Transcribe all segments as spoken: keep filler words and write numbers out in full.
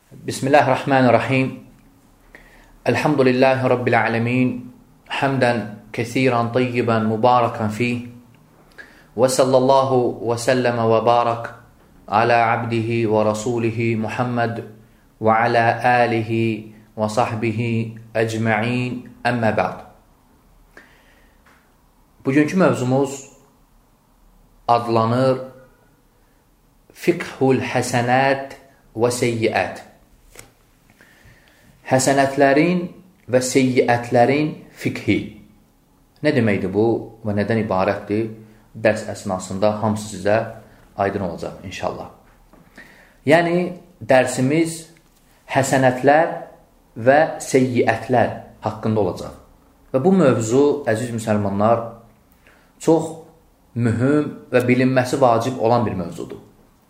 Bismillahirrahmanirrahim. Elhamdülillahi Rabbil alemin. Hamdən kəsiran, tayyiban, mübarəkan fih. Və sallallahu və səlləmə və barak alə abdihi və rasulihi Muhammed və alə alihi və sahbihi əcməin. Əmmə bə'd. Bugünkü mövzumuz adlanır Fiqhul həsənət və seyyiət. Həsənətlərin və seyyiətlərin fiqhi. Nə deməkdir bu və nədən ibarətdir? Dərs əsnasında hamısı sizə aydın olacaq inşallah. Yəni, dərsimiz həsənətlər və seyyiətlər haqqında olacaq. Və bu mövzu, əziz müsəlmanlar, çox mühüm və bilinməsi vacib olan bir mövzudur.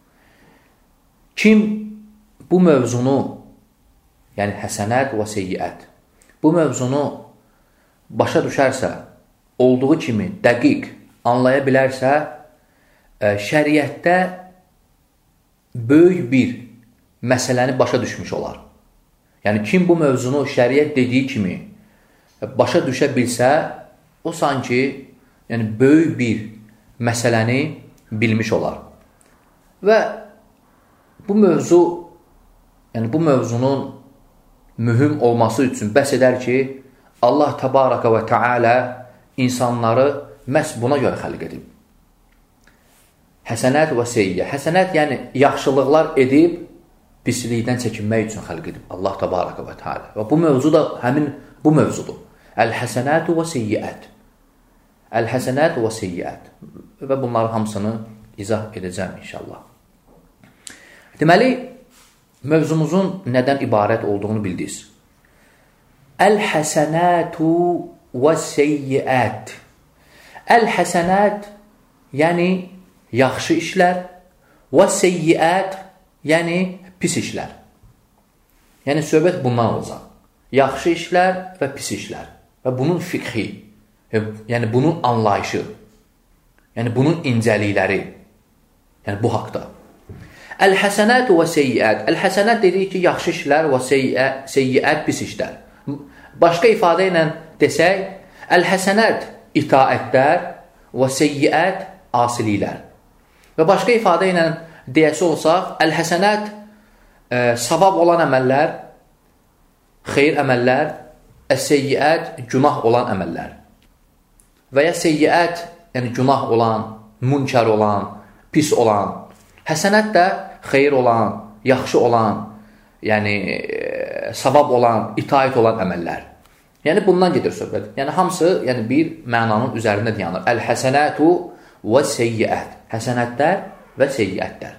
Kim bu mövzunu, yəni həsənət və seyyiət, bu mövzunu başa düşərsə, olduğu kimi dəqiq anlaya bilərsə, şəriətdə böyük bir məsələni başa düşmüş olar. Yəni, kim bu mövzunu şəriət dediyi kimi başa düşə bilsə, o sanki yəni, böyük bir məsələni bilmiş olar. Və bu mövzu, yəni bu mövzunun mühüm olması üçün bəs edər ki, Allah təbaraka və təala insanları məhz buna görə xəlq edib. Həsənət və seyyiə. Həsənət, yəni yaxşılıqlar edib, pislikdən çəkinmək üçün xəlq edib Allah təbaraka və təala. Və bu mövzu da həmin bu mövzudur. Əl-həsənət və seyyiət. Əl-həsənət və seyyiət. Və bunların hamısını izah edəcəm inşallah. Deməli, mövzumuzun nədən ibarət olduğunu bildiniz. Əl-həsənətu və seyyiət. Əl-həsənət, yəni yaxşı işlər, və seyyiət, yəni pis işlər. Yəni, söhbət bundan olacaq. Yaxşı işlər və pis işlər. Və bunun fiqhi, yəni bunun anlayışı, yəni bunun incəlikləri, yəni bu haqda. Əl-həsənət və seyyiət. Əl-həsənət dedik ki, yaxşı işlər və seyyiət pis işlər. Başqa ifadə ilə desək, əl-həsənət itaətlər və seyyiət asiliklər. Və başqa ifadə ilə deyəsi olsaq, əl-həsənət e, savab olan əməllər, xeyir əməllər, əs-seyyiət günah olan əməllər. Və ya seyyiət, yəni günah olan, münkər olan, pis olan. Həsənət də xeyir olan, yaxşı olan, yəni e, savab olan, itaət olan əməllər. Yəni bundan gedir söhbət. Yəni hamısı yəni, bir mənanın üzərində dayanır. Əl-həsənətu və seyyiət. Həsənətlər və seyyiətlər.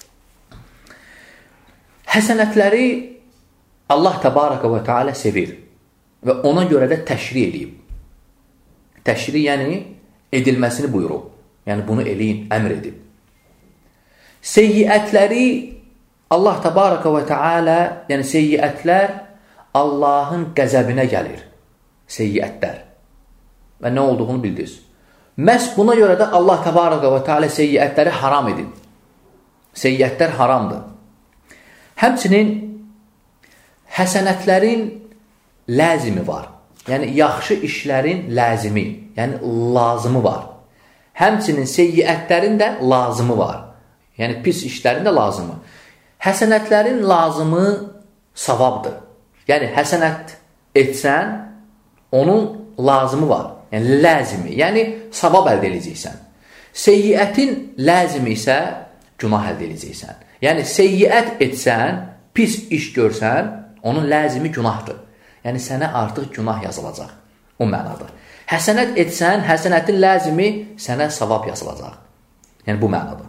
Həsənətləri Allah təbaraka və teala sevir və ona görə də təşri edib. Təşri yəni edilməsini buyurub. Yəni bunu eləyin, əmr edib. Seyyiətləri Allah təbaraka və teala, yəni seyyiətlər Allahın qəzəbinə gəlir. Seyyiətlər. Və nə olduğunu bildiniz. Məhz buna görə də Allah təbaraka və teala seyyiətləri haram edib. Seyyiətlər haramdır. Həmçinin həsənətlərin ləzimi var. Yəni yaxşı işlərin ləzimi, yəni lazımı var. Həmçinin seyyiətlərin də lazımı var. Yəni pis işlərin də lazımı. Həsənətlərin lazımı savabdır. Yəni həsənət etsən, onun lazımı var. Yəni ləzimi, yəni savab əldə edəcəksən. Seyyiətin ləzimi isə günah əldə edəcəksən. Yəni seyyiət etsən, pis iş görsən, onun ləzimi günahdır. Yəni sənə artıq günah yazılacaq. O mənada. Həsənət etsən, həsənətin ləzimi sənə savab yazılacaq. Yəni bu mənada.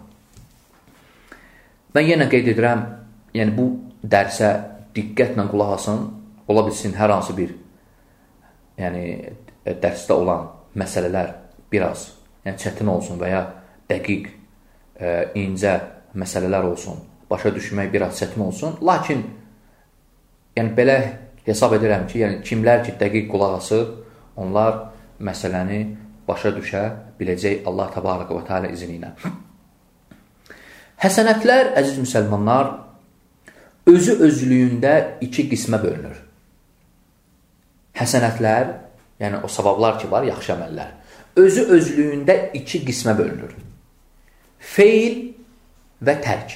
Mən yenə qeyd edirəm, yəni bu dərsə diqqətlə qulaq asın, ola bilsin hər hansı bir yəni, dərsdə olan məsələlər biraz yəni, çətin olsun və ya dəqiq, e, incə məsələlər olsun, başa düşmək biraz çətin olsun. Lakin yəni, belə hesab edirəm ki, yəni, kimlər ki dəqiq qulaq asır, onlar məsələni başa düşə biləcək Allah təbaraka və teala izni ilə. Həsənətlər, əziz müsəlmanlar, özü özlüyündə iki qismə bölünür. Həsənətlər, yəni o savablar ki var, yaxşı əməllər, özü özlüyündə iki qismə bölünür. Feil və tərk.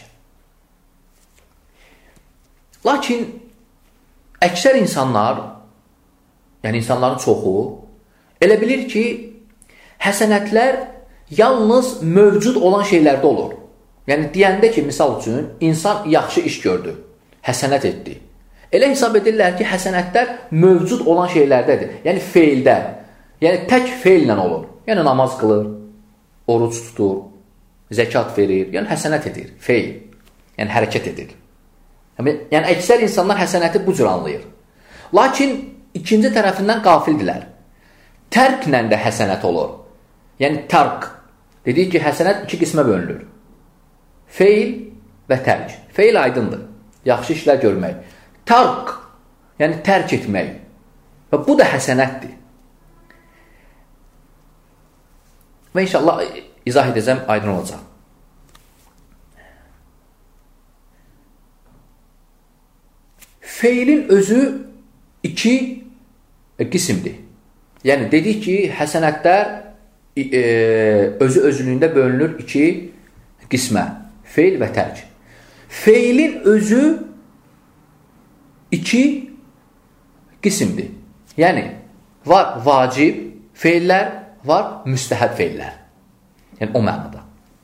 Lakin əksər insanlar, yəni insanların çoxu, elə bilir ki, həsənətlər yalnız mövcud olan şeylərdə olur. Yəni, deyəndə ki, misal üçün, insan yaxşı iş gördü, həsənət etdi. Elə hesab edirlər ki, həsənətlər mövcud olan şeylərdədir. Yəni, feildə. Yəni, tək feillə olur. Yəni, namaz qılır, oruc tutur, zəkat verir, yəni həsənət edir, feil. Yəni, hərəkət edir. Yəni, əksər insanlar həsənəti bu cür anlayır. Lakin, ikinci tərəfindən qafildilər. Tərklə də həsənət olur. Yəni, tərk. Dedik ki, həsənət iki qismə bölünür. Feil və tərk. Feil aydındır. Yaxşı işlər görmək. Tərk, yəni tərk etmək. Və bu da həsənətdir. Və inşallah izah edəcəm, aydın olacaq. Feilin özü iki qisimdir. Yəni, dedik ki, həsənətlər e, özü özlüyündə bölünür iki qismə. Feil və tərk. Feilin özü iki qisimdir. Yəni, var vacib feillər, var müstəhəb feillər. Yəni, o mənada.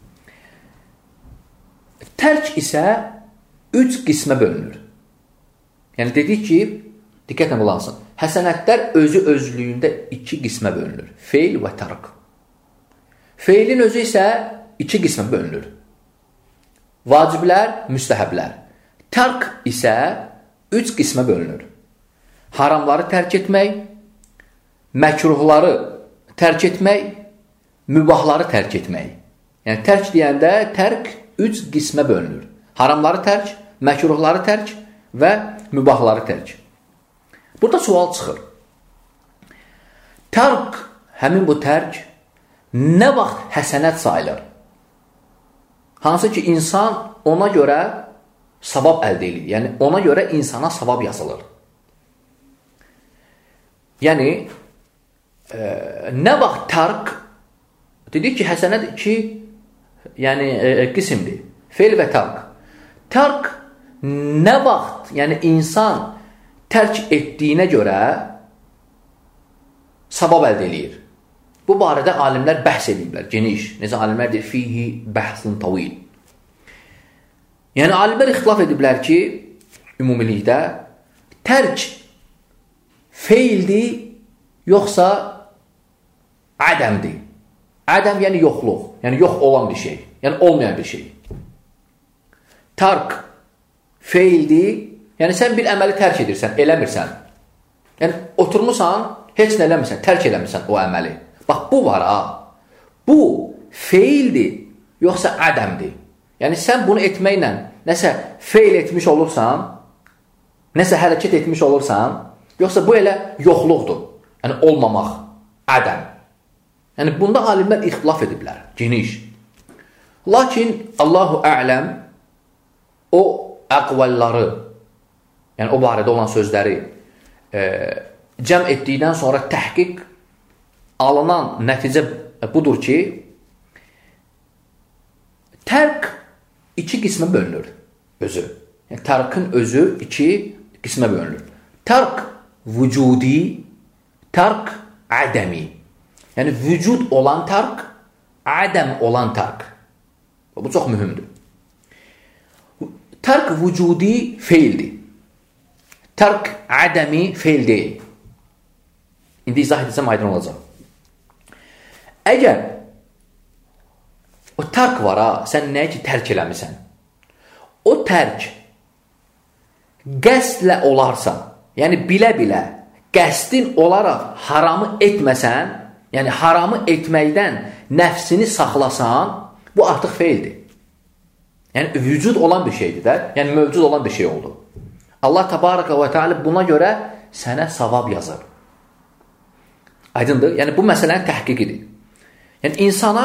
Tərk isə üç qismə bölünür. Yəni, dedik ki, diqqətlə qulansın. Həsənətlər özü özlüyündə iki qismə bölünür. Feil və tərk. Feilin özü isə iki qismə bölünür. Vaciblər, müstəhəblər. Tərk isə üç qismə bölünür. Haramları tərk etmək, məkruhları tərk etmək, mübahları tərk etmək. Yəni, tərk deyəndə tərk üç qismə bölünür. Haramları tərk, məkruhları tərk və mübahları tərk. Burada sual çıxır. Tərk, həmin bu tərk, nə vaxt həsənət sayılır? Hansı ki, insan ona görə savab əldə edir. Yəni, ona görə insana savab yazılır. Yəni, e, nə vaxt tərk, dedik ki, həsənət iki yəni, e, qisimdir. Feil və tərk. Tərk nə vaxt, yəni insan tərk etdiyinə görə savab əldə edir. Bu barədə alimlər bəhs ediblər, geniş. Necə alimlər deyir, fihi bəhsun tavil. Yəni, alimlər ixtilaf ediblər ki, ümumilikdə, tərk feildir, yoxsa ədəmdir. Ədəm, yəni yoxluq, yəni yox olan bir şey, yəni olmayan bir şey. Tərk feildir, yəni sən bir əməli tərk edirsən, eləmirsən. Yəni, oturmuşsan, heç nə eləmirsən, tərk eləmirsən o əməli. Bax, bu var, ha. Bu feildir, yoxsa ədəmdir. Yəni, sən bunu etməklə nəsə feil etmiş olursan, nəsə hərəkət etmiş olursan, yoxsa bu elə yoxluqdur. Yəni, olmamaq, ədəm. Yəni, bunda alimlər ixtilaf ediblər, geniş. Lakin, Allahu ələm, o əqvəlləri, yəni o barədə olan sözləri e, cəm etdikdən sonra təhqiq alınan nəticə budur ki, tərk iki qismə bölünür özü. Yəni, tərkin özü iki qismə bölünür. Tərk vücudi, tərk ədəmi. Yəni, vücud olan tərk, ədəm olan tərk. Bu çox mühümdür. Tərk vücudi feildir. Tərk ədəmi feil deyil. İndi izah edəcəm, aydın olacaq. Əgər o tərk var, ha, sən nəyə ki tərk eləmirsən? O tərk qəsdlə olarsa, yəni bilə-bilə, qəsdin olaraq haramı etməsən, yəni haramı etməkdən nəfsini saxlasan, bu artıq feildir. Yəni, vücud olan bir şeydir də, yəni mövcud olan bir şey oldu. Allah təbaraka və teala buna görə sənə savab yazır. Aydındır? Yəni, bu məsələnin təhqiqidir. Yəni, insana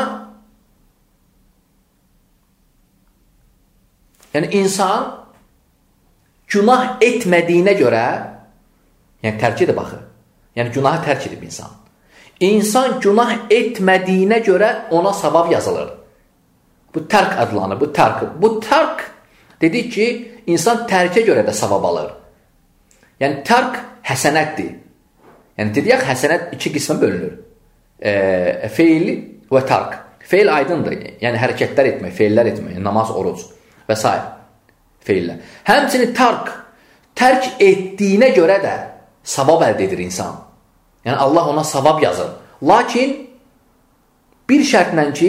yəni, insan günah etmədiyinə görə, yəni tərk edib baxır. Yəni günahı tərk edib insan. İnsan günah etmədiyinə görə ona savab yazılır. Bu tərk adlanır, bu tərk. Bu tərk dedik ki, insan tərkə görə də savab alır. Yəni tərk həsənətdir. Yəni dedik, həsənət iki qismə bölünür. E, feil və tərk. Feil aydındır, yəni hərəkətlər etmək, feillər etmək, namaz, oruc və s. feillər. Həmçinin tərk, tərk etdiyinə görə də savab əldə edir insan. Yəni Allah ona savab yazır. Lakin bir şərtlə ki,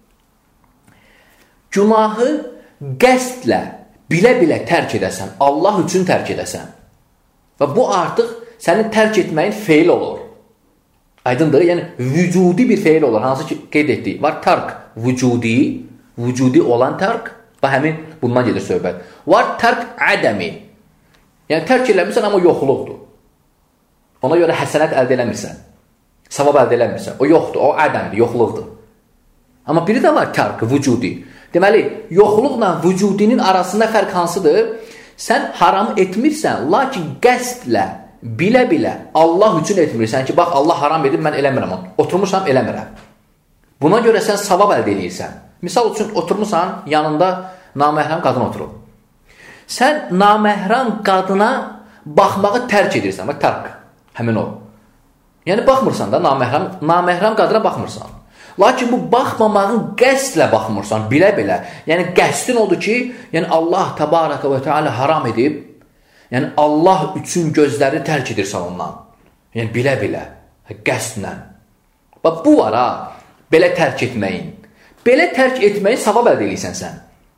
günahı qəsdlə, bilə-bilə tərk edəsən, Allah üçün tərk edəsən. Və bu artıq sənin tərk etməyin feil olur. Aydındır, yəni vücudi bir feil olur. Hansı ki, qeyd etdik. Var tərk vücudi, vücudi olan tərk və həmin bundan gedir söhbət. Var tərk ədəmi. Yəni tərk eləmirsən, amma yoxluqdur. Ona görə həsənət əldə eləmirsən. Savab əldə eləmirsən. O yoxdur, o ədəmdir, yoxluqdur. Amma biri də var tərk vücudi. Deməli, yoxluqla vücudinin arasında fərq hansıdır? Sən haram etmirsən, lakin qəsdlə, bilə-bilə Allah üçün etmirsən ki, bax Allah haram edib, mən eləmirəm onu. Oturmuşam, eləmirəm. Buna görə sən savab əldə edirsən. Misal üçün, oturmuşsan, yanında naməhrəm qadın oturub. Sən naməhrəm qadına baxmağı tərk edirsən. Bax, tərk. Həmin o. Yəni, baxmırsan da naməhrəm, naməhrəm qadına baxmırsan. Lakin bu baxmamağın qəsdlə baxmırsan, bilə-bilə. Yəni, qəsdin odur ki, yəni Allah təbarəkə və teala haram edib, yəni Allah üçün gözləri tərk edirsən ondan. Yəni, bilə-bilə, qəsdlə. Bax, bu var ha, belə tərk etməyin. Belə tərk etməyi savab əldə edirsən sən.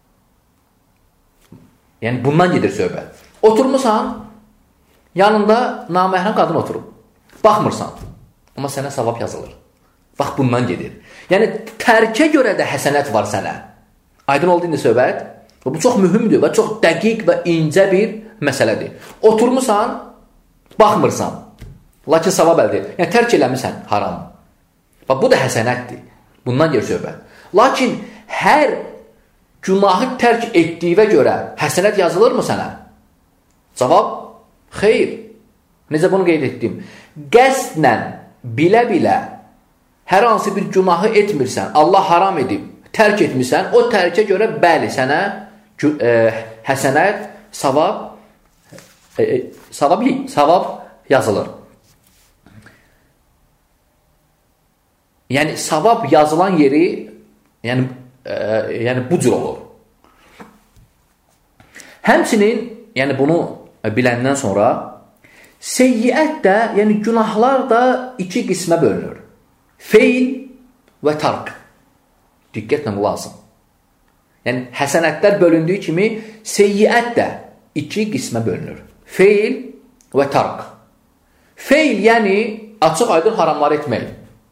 Yəni, bundan gedir söhbət. Oturmuşsan, yanında naməhrəm qadın oturub. Baxmırsan, amma sənə savab yazılır. Bax, bundan gedir. Yəni, tərkə görə də həsənət var sənə. Aydın oldu indi söhbət. Bu çox mühümdür və çox dəqiq və incə bir məsələdir. Oturmuşsan, baxmırsan, lakin savab əldə edir. Yəni, tərk eləmirsən haram. Bax, bu da həsənətdir. Bundan gedir söhbət. Lakin hər günahı tərk etdiyinə görə həsənət yazılırmı sənə? Cavab, xeyr. Necə bunu qeyd etdim? Qəsdlə, bilə-bilə hər hansı bir günahı etmirsən, Allah haram edib, tərk etmirsən, o tərkə görə bəli, sənə e, həsənət, savab, e, savab, savab yazılır. Yəni, savab yazılan yeri, yəni, e, yəni bu cür olur. Həmçinin, yəni bunu biləndən sonra, seyyiət də, yəni günahlar da iki qismə bölünür. Feil və tərk. Diqqətlə lazım. Yəni, həsənətlər bölündüyü kimi, seyyiət də iki qismə bölünür. Feil və tərk. Feil, yəni, açıq aydın haramlar etmək.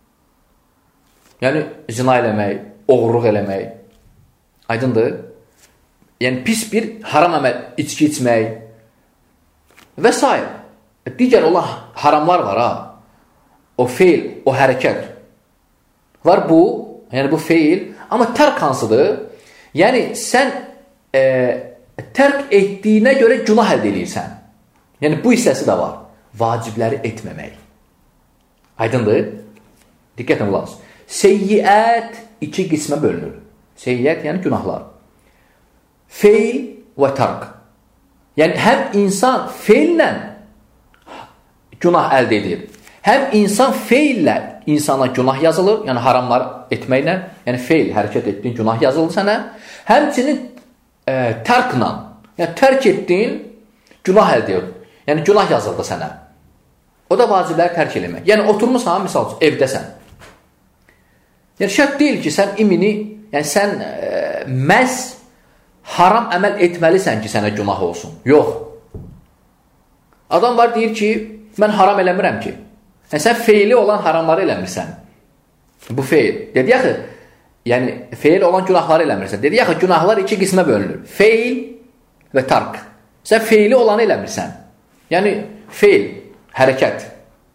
Yəni, zina eləmək, oğurluq eləmək. Aydındır. Yəni, pis bir haram əməl, içki içmək və s. Digər olan haramlar var, ha. O feil, o hərəkət. Var bu, yəni bu feil, amma tərk hansıdır? Yəni, sən e, tərk etdiyinə görə günah əldə edirsən. Yəni, bu hissəsi də var. Vacibləri etməmək. Aydındır? Diqqətlə lazım. Seyyiət iki qismə bölünür. Seyyiət, yəni günahlar. Feil və tərk. Yəni, həm insan feillə günah əldə edir. Həm insan feillə insana günah yazılır, yəni haramlar etməklə, yəni feil, hərəkət etdiyin günah yazılır sənə. Həmçinin e, tərklə, yəni tərk etdiyin günah əldə edir. Yəni günah yazıldı sənə. O da vacibləri tərk eləmək. Yəni oturmuşsan, misal üçün, evdəsən. Yəni şərt deyil ki, sən imini, yəni sən e, məhz haram əməl etməlisən ki, sənə günah olsun. Yox. Adam var, deyir ki, mən haram eləmirəm ki. Yəni, sən feili olan haramları eləmirsən. Bu feil. Dedi yaxı, yəni feil olan günahları eləmirsən. Dedi yaxı, günahlar iki qismə bölünür. Feil və tərk. Sən feili olanı eləmirsən. Yəni, feil, hərəkət.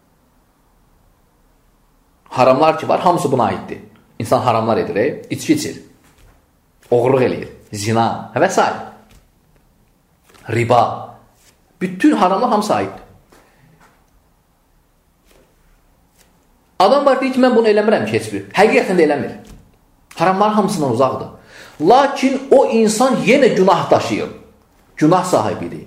Haramlar ki var, hamısı buna aiddir. İnsan haramlar edir, e? İçki içir. Oğurluq eləyir. Zina və s. Riba. Bütün haramlar hamısı aiddir. Adam var deyir ki, mən bunu eləmirəm ki, heç bir. Həqiqətən də eləmir. Haramların hamısından uzaqdır. Lakin o insan yenə günah daşıyır. Günah sahibidir.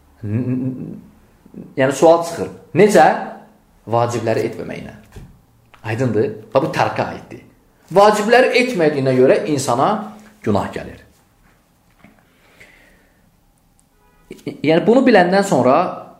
Yəni, sual çıxır. Necə? Vacibləri etməməklə. Aydındır? Bu tərkə aiddir. Vacibləri etmədiyinə görə insana günah gəlir. Yəni, bunu biləndən sonra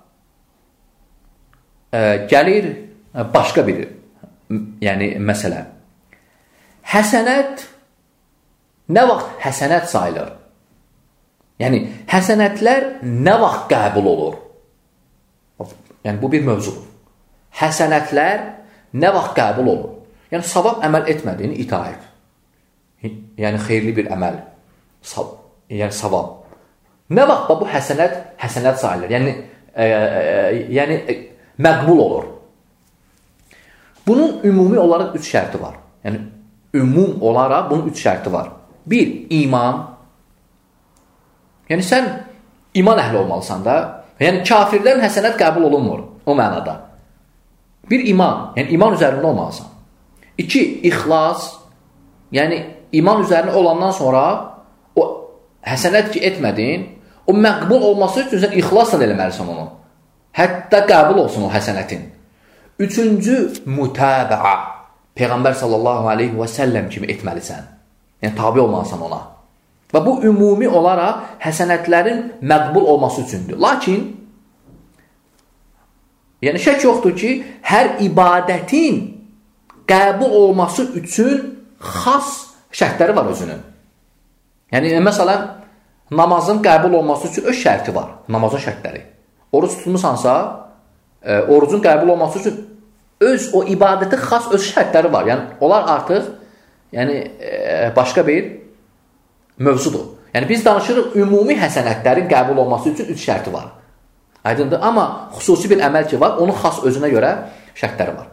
ə, gəlir başqa bir yəni, məsələ. Həsənət nə vaxt həsənət sayılır? Yəni, həsənətlər nə vaxt qəbul olur? Yəni, bu bir mövzudur. Həsənətlər nə vaxt qəbul olur? Yəni, savab əməl etmədiyini itaət. Yəni, xeyirli bir əməl. Sav yəni, savab. Nə vaxt bu həsənət, həsənət sayılır? Yəni, e, e, yəni e, məqbul olur. Bunun ümumi olaraq üç şərti var. Yəni, ümum olaraq bunun üç şərti var. Bir, iman. Yəni, sən iman əhli olmalısan da. Yəni, kafirlərin həsənət qəbul olunmur o mənada. Bir, iman. Yəni, iman üzərində olmalısan. İki, ixlas. Yəni, iman üzərində olandan sonra o həsənət ki etmədin, o məqbul olması üçün sən ixlasla eləməlisən onu. Hətta qəbul olsun o həsənətin. Üçüncü, mütəbəə. Peyğəmbər sallallahu aleyhi və səlləm kimi etməlisən. Yəni, tabi olmalısan ona. Və bu, ümumi olaraq həsənətlərin məqbul olması üçündür. Lakin, yəni, şək yoxdur ki, hər ibadətin qəbul olması üçün xas şərtləri var özünün. Yəni, məsələn, namazın qəbul olması üçün öz şərti var. Namazın şərtləri. Oruç tutmusansa, e, orucun qəbul olması üçün öz o ibadəti xas öz şərtləri var. Yəni, onlar artıq yəni, e, başqa bir mövzudur. Yəni, biz danışırıq, ümumi həsənətlərin qəbul olması üçün üç şərti var. Aydındır? Amma xüsusi bir əməl ki var, onun xas özünə görə şərtləri var.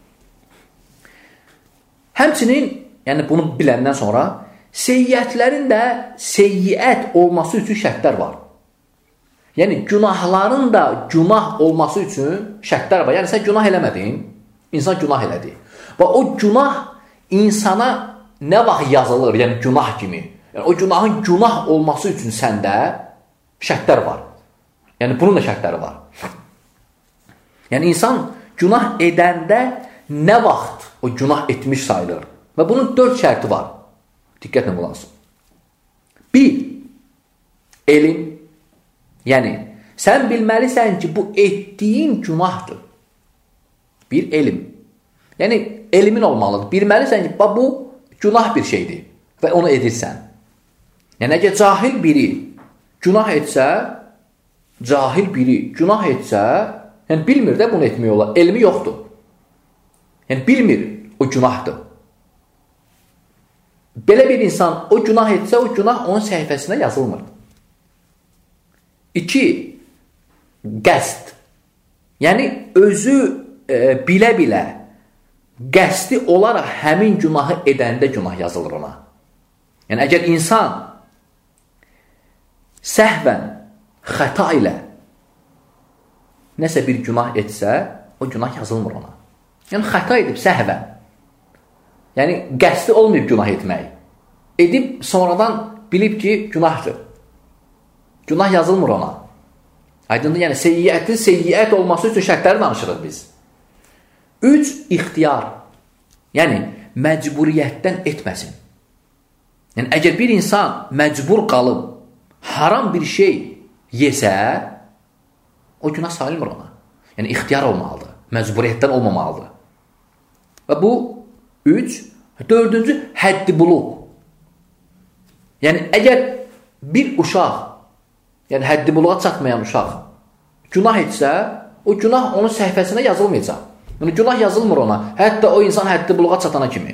Həmçinin, yəni bunu biləndən sonra, seyyiətlərin də seyyiət olması üçün şərtlər var. Yəni, günahların da günah olması üçün şərtlər var. Yəni, sən günah eləmədin, insan günah elədi. Və o günah insana nə vaxt yazılır, yəni günah kimi. Yəni, o günahın günah olması üçün səndə şərtlər var. Yəni, bunun da şərtləri var. Yəni, insan günah edəndə nə vaxt o günah etmiş sayılır? Və bunun dörd şərti var. Diqqətlə qulaq. Bir, elm. Yəni, sən bilməlisən ki, bu etdiyin günahdır. Bir, elm. Yəni, elmin olmalıdır. Bilməlisən ki, bu günah bir şeydir və onu edirsən. Yəni, əgər cahil biri günah etsə, cahil biri günah etsə, yəni bilmir də bunu etmək olar. Elmi yoxdur. Yəni, bilmir o günahdır. Belə bir insan o günah etsə, o günah onun səhifəsinə yazılmır. İki, qəsd. Yəni, özü e, bilə-bilə qəsdi olaraq həmin günahı edəndə günah yazılır ona. Yəni, əgər insan səhvən, xəta ilə nəsə bir günah etsə, o günah yazılmır ona. Yəni, xəta edib səhvən. Yəni, qəsdi olmayıb günah etmək. Edib, sonradan bilib ki, günahdır. Günah yazılmır ona. Aydındır, yəni seyyiətin seyyiət olması üçün şərtləri danışırıq biz. Üç, ixtiyar. Yəni, məcburiyyətdən etməsin. Yəni, əgər bir insan məcbur qalıb, haram bir şey yesə, o günah sayılmır ona. Yəni, ixtiyar olmalıdır. Məcburiyyətdən olmamalıdır. Və bu, üç, dördüncü, həddi buluq. Yəni, əgər bir uşaq, yəni həddi buluğa çatmayan uşaq günah etsə, o günah onun səhifəsinə yazılmayacaq. Yəni, günah yazılmır ona. Hətta o insan həddi buluğa çatana kimi.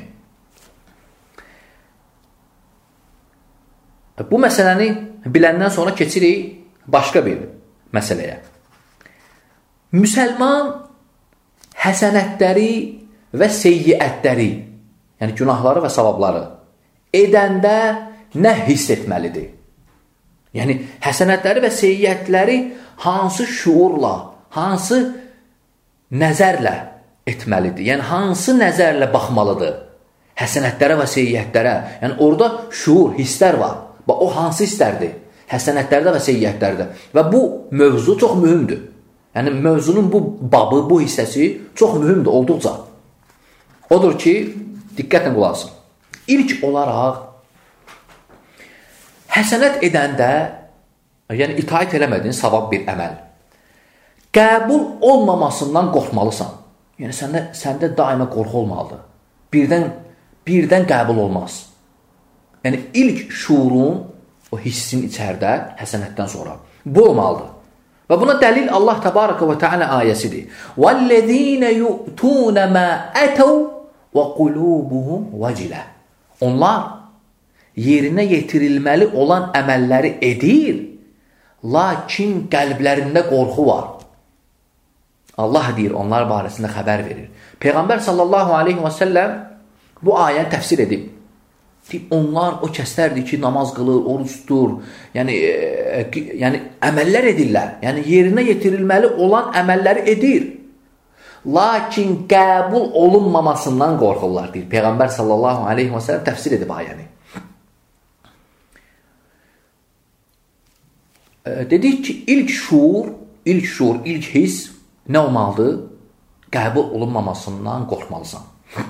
Bu məsələni biləndən sonra keçirik başqa bir məsələyə. Müsəlman həsənətləri və seyyiətləri, yəni günahları və savabları edəndə nə hiss etməlidir? Yəni, həsənətləri və seyyiətləri hansı şuurla, hansı nəzərlə etməlidir? Yəni, hansı nəzərlə baxmalıdır? Həsənətlərə və seyyiətlərə. Yəni, orada şuur, hisslər var. Bax, o hansı hisslərdir? Həsənətlərdə və seyyiətlərdə. Və bu mövzu çox mühümdür. Yəni, mövzunun bu babı, bu hissəsi çox mühümdür, olduqca. Odur ki, diqqətlə qulaq asın. İlk olaraq, həsənət edəndə, yəni itaət eləmədiyin savab bir əməl, qəbul olmamasından qorxmalısan. Yəni, səndə, səndə daima qorxu olmalıdır. Birdən, birdən qəbul olmaz. Yəni, ilk şuurun, o hissin içərdə, həsənətdən sonra. Bu olmalıdır. Və buna dəlil Allah təbarəkə və təala ayəsidir. وَالَّذ۪ينَ يُؤْتُونَ مَا أَتَوْا وَقُلُوبُهُمْ وَجِلَةً Onlar yerinə yetirilməli olan əməlləri edir, lakin qəlblərində qorxu var. Allah deyir, onlar barəsində xəbər verir. Peyğəmbər sallallahu aleyhi və səlləm bu ayəni təfsir edib. Onlar o kəslərdir ki, namaz qılır, oruç tutur, yəni, e, yəni əməllər edirlər. Yəni yerinə yetirilməli olan əməlləri edir. Lakin qəbul olunmamasından qorxurlar, deyir. Peyğəmbər sallallahu aleyhi və səlləm təfsir edib ayəni. E, dedik ki, ilk şuur, ilk şuur, ilk his nə olmalıdır? Qəbul olunmamasından qorxmalısan.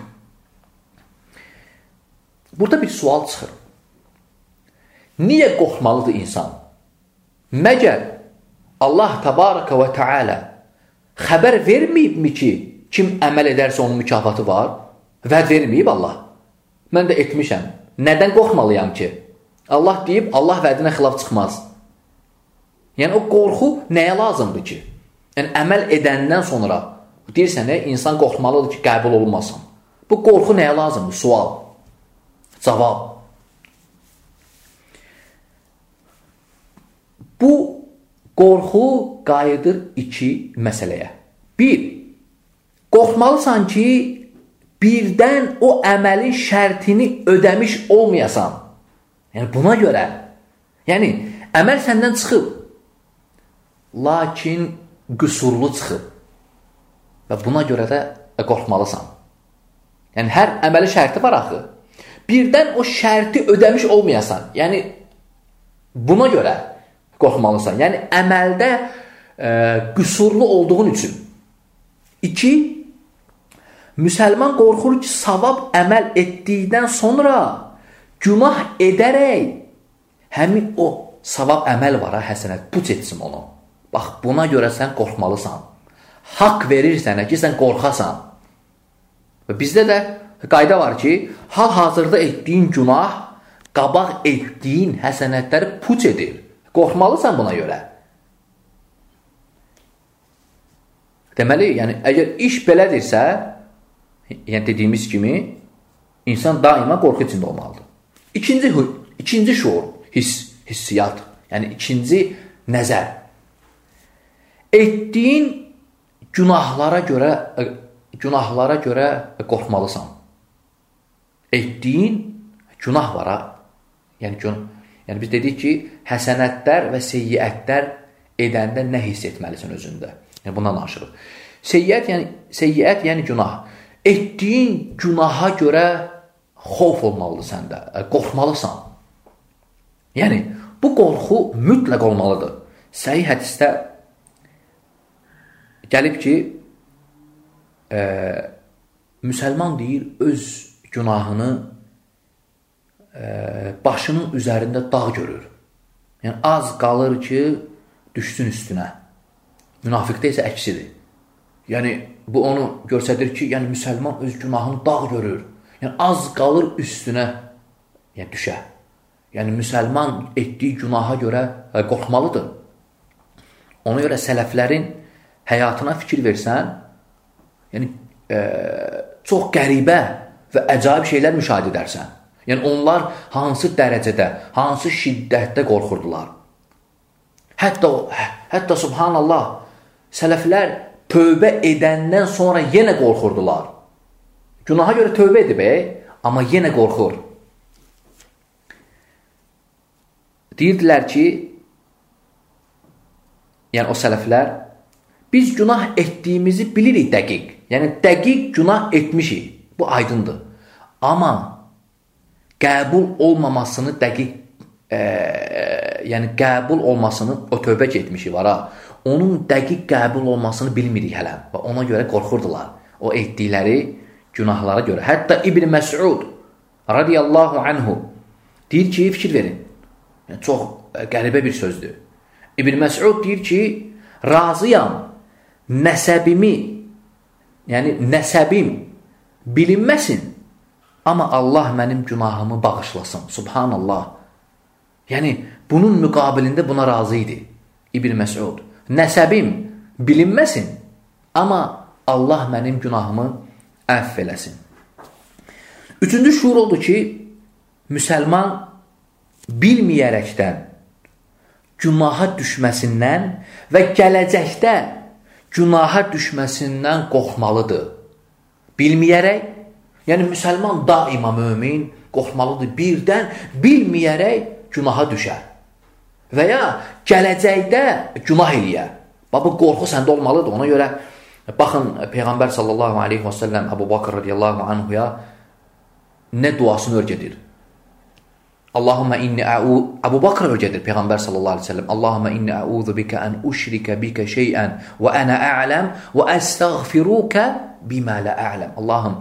Burada bir sual çıxır. Niyə qorxmalıdır insan? Məgər Allah təbarəkə və təala xəbər verməyibmi ki, kim əməl edərsə onun mükafatı var? Vəd verməyib Allah. Mən də etmişəm. Nədən qorxmalıyam ki? Allah deyib, Allah vədinə xilaf çıxmaz. Yəni, o qorxu nəyə lazımdır ki? Yəni, əməl edəndən sonra deyirsən, insan qorxmalıdır ki, qəbul olunmasın. Bu qorxu nəyə lazımdır? Sual. Cavab. Bu qorxu qayıdır iki məsələyə. Bir, qorxmalısan ki, birdən o əməlin şərtini ödəmiş olmayasan. Yəni, buna görə. Yəni, əməl səndən çıxıb, lakin qüsurlu çıxıb. Və buna görə də qorxmalısan. Yəni, hər əməli şərti var axı. Birdən o şərti ödəmiş olmayasan. Yəni, buna görə qorxmalısan. Yəni, əməldə e, qüsurlu olduğun üçün. İki, müsəlman qorxur ki, savab əməl etdikdən sonra günah edərək həmin o savab əməl var, həsənət, puç etsin onu. Bax, buna görə sən qorxmalısan. Haqq verir sənə ki, sən qorxasan. Və bizdə də qayda var ki, hal-hazırda etdiyin günah, qabaq etdiyin həsənətləri puç edir. Qorxmalısan buna görə. Deməli, yəni, əgər iş belədirsə, yəni dediyimiz kimi, insan daima qorxu içində olmalıdır. İkinci, ikinci şuur, hiss, hissiyat, yəni ikinci nəzər. Etdiyin günahlara görə, günahlara görə qorxmalısan. Etdiyin günah var, ha? Yəni, gün, yəni biz dedik ki, həsənətlər və seyyiətlər edəndə nə hiss etməlisən özündə? Yəni, bundan danışırıq. Seyyiət, yəni, seyyiət, yəni günah. Etdiyin günaha görə xof olmalıdır səndə, qorxmalısan. Yəni, bu qorxu mütləq olmalıdır. Səhih hədisdə gəlib ki, e, müsəlman deyir, öz günahını e, başının üzərində dağ görür. Yəni, az qalır ki, düşsün üstünə. Münafiqdə isə əksidir. Yəni, bu onu göstərir ki, yəni, müsəlman öz günahını dağ görür. Yəni, az qalır üstünə yəni, düşə. Yəni, müsəlman etdiyi günaha görə e, qorxmalıdır. Ona görə sələflərin həyatına fikir versən, yəni, e, çox qəribə və əcaib şeylər müşahidə edərsən. Yəni, onlar hansı dərəcədə, hansı şiddətdə qorxurdular. Hətta, hətta subhanallah, sələflər tövbə edəndən sonra yenə qorxurdular. Günaha görə tövbə edib, amma yenə qorxur. Deyirdilər ki, yəni o sələflər, biz günah etdiyimizi bilirik dəqiq. Yəni dəqiq günah etmişik. Bu aydındır. Amma qəbul olmamasını dəqiq, e, yəni qəbul olmasını o tövbə etmişik var ha. Onun dəqiq qəbul olmasını bilmirik hələ və ona görə qorxurdular. O etdikləri günahlara görə. Hətta İbn Məs'ud radiyallahu anhu deyir ki, fikir verin. Yəni, çox qəribə bir sözdür. İbn Məs'ud deyir ki, razıyam nəsəbimi, yəni nəsəbim bilinməsin, amma Allah mənim günahımı bağışlasın. Subhanallah. Yəni, bunun müqabilində buna razı idi İbn Məs'ud. Nəsəbim bilinməsin, amma Allah mənim günahımı əff eləsin. Üçüncü şuur odur ki, müsəlman bilməyərəkdən günaha düşməsindən və gələcəkdə günaha düşməsindən qorxmalıdır. Bilməyərək, yəni müsəlman daima mömin qorxmalıdır. Birdən bilməyərək günaha düşər. Və ya gələcəkdə günah eləyər. Bu qorxu səndə olmalıdır. Ona görə baxın Peyğəmbər sallallahu aleyhi və səlləm Əbu Bakr radiyallahu anhuya nə duasını örgədir. Allahumma inni a'u Əbu Bakr örgədir Peyğəmbər sallallahu aleyhi və səlləm. Allahumma inni a'udhu bika an ushrika bika şey'an və ana a'lam və əstəğfiruka bima la a'lam. Allahım,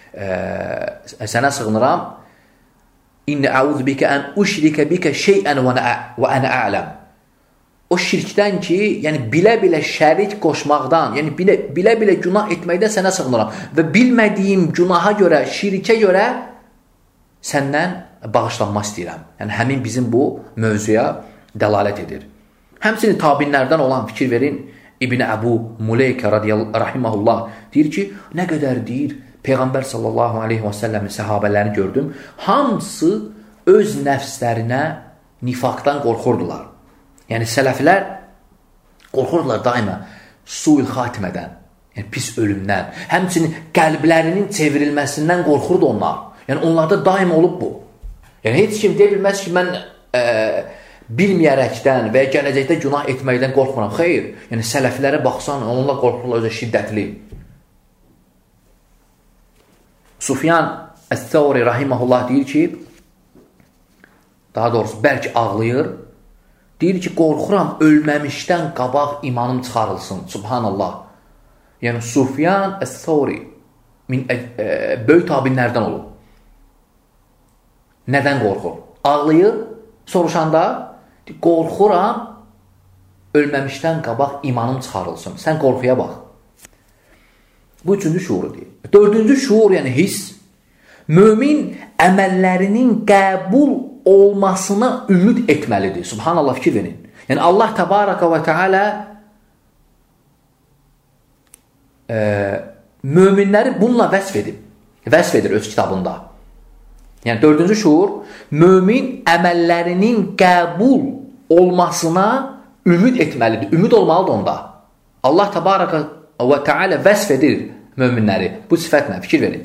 e, sənə sığınıram. İnni a'udhu bika an ushrika bika şey'an və ana a'lam. O şirkdən ki, yəni bilə-bilə şərik qoşmaqdan, yəni bilə-bilə günah etməkdən sənə sığınıram və bilmədiyim günaha görə, şirkə görə səndən bağışlanma istəyirəm. Yəni həmin bizim bu mövzuya dəlalət edir. Həmçinin tabinlərdən olan fikir verin, İbn Əbu Muleykə rahiməhullah deyir ki, nə qədər deyir, Peyğəmbər sallallahu aleyhi və səlləmin səhabələrini gördüm, hamısı öz nəfslərinə nifaqdan qorxurdular. Yəni sələflər qorxurdular daima suil xatimədən, yəni pis ölümdən, həmçinin qəlblərinin çevrilməsindən qorxurdu onlar. Yəni onlarda daima olub bu. Yəni heç kim deyə bilməz ki, mən e, bilməyərəkdən və ya gələcəkdə günah etməkdən qorxmuram. Xeyr, yəni sələflərə baxsan, onunla qorxurlar özə şiddətli. Sufyan Əs-Səvri rahiməhullah deyir ki, daha doğrusu bəlkə ağlayır, deyir ki, qorxuram ölməmişdən qabaq imanım çıxarılsın. Subhanallah. Yəni Sufyan Əs-Səvri e, e, böyük tabinlərdən olub. Nədən qorxur? Ağlayır, soruşanda qorxuram ölməmişdən qabaq imanım çıxarılsın. Sən qorxuya bax. Bu üçüncü şuuru deyil. Dördüncü şuur, yəni his, mömin əməllərinin qəbul olmasına ümid etməlidir. Subhanallah, fikir verin. Yəni Allah təbaraka və teala e, möminləri bununla vəsf edib. Vəsf edir öz kitabında. Yəni dördüncü şuur, mömin əməllərinin qəbul olmasına ümid etməlidir. Ümid olmalıdır onda. Allah təbaraka və teala vəsf edir möminləri. Bu sifətlə fikir verin.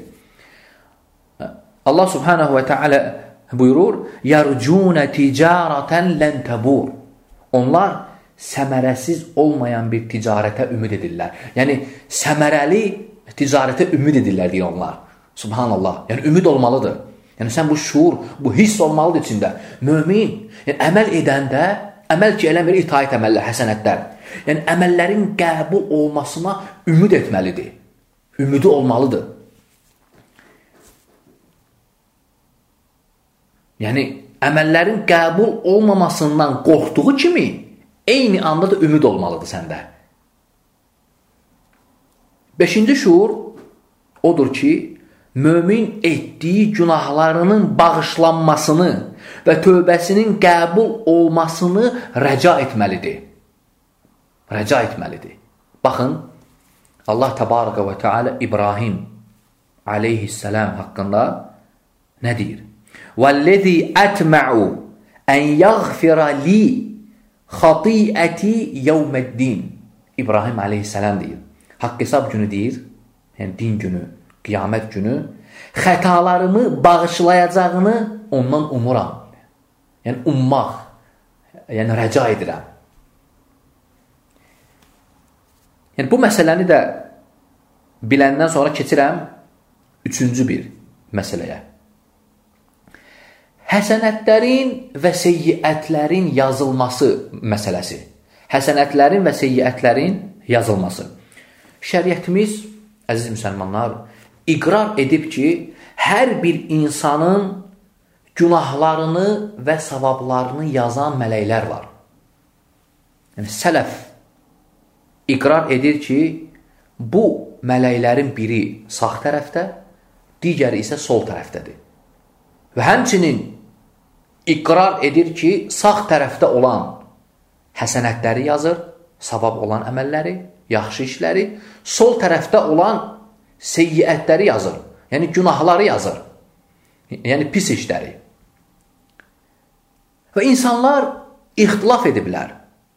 Allah subhanahu və teala buyurur, يَرْجُونَ تِجَارَةً لَنْ تَبُورُ. Onlar səmərəsiz olmayan bir ticarətə ümid edirlər. Yəni səmərəli ticarətə ümid edirlər deyir onlar. Subhanallah. Yəni ümid olmalıdır. Yəni sən bu şuur, bu hiss olmalıdır içində. Mömin, yəni əməl edəndə, əməl ki eləmir, itaət əməllər, həsənətlər. Yəni əməllərin qəbul olmasına ümid etməlidir. Ümidi olmalıdır. Yəni əməllərin qəbul olmamasından qorxduğu kimi eyni anda da ümid olmalıdır səndə. Beşinci şuur odur ki, mömin etdiyi günahlarının bağışlanmasını və tövbəsinin qəbul olmasını rəca etməlidir. Rəca etməlidir. Baxın, Allah təbaraka və teala İbrahim aleyhissalam haqqında nə deyir? وَالَّذِي أَتْمَعُ أَنْ يَغْفِرَ لِي خَطِيئَتِي يَوْمَ الدِّينِ. İbrahim aleyhissalam deyir. Haqq hesab günü deyir, yəni din günü, qiyamət günü, xətalarımı bağışlayacağını ondan umuram. Yəni ummaq, yəni rəca edirəm. Yəni, bu məsələni də biləndən sonra keçirəm üçüncü bir məsələyə. Həsənətlərin və seyyiətlərin yazılması məsələsi. Həsənətlərin və seyyiətlərin yazılması. Şəriətimiz, əziz müsəlmanlar, iqrar edib ki, hər bir insanın günahlarını və savablarını yazan mələklər var. Yəni, sələf iqrar edir ki, bu mələklərin biri sağ tərəfdə, digəri isə sol tərəfdədir. Və həmçinin iqrar edir ki, sağ tərəfdə olan həsənətləri yazır, savab olan əməlləri, yaxşı işləri, sol tərəfdə olan seyyiətləri yazır, yəni günahları yazır, yəni pis işləri. Və insanlar ixtilaf ediblər.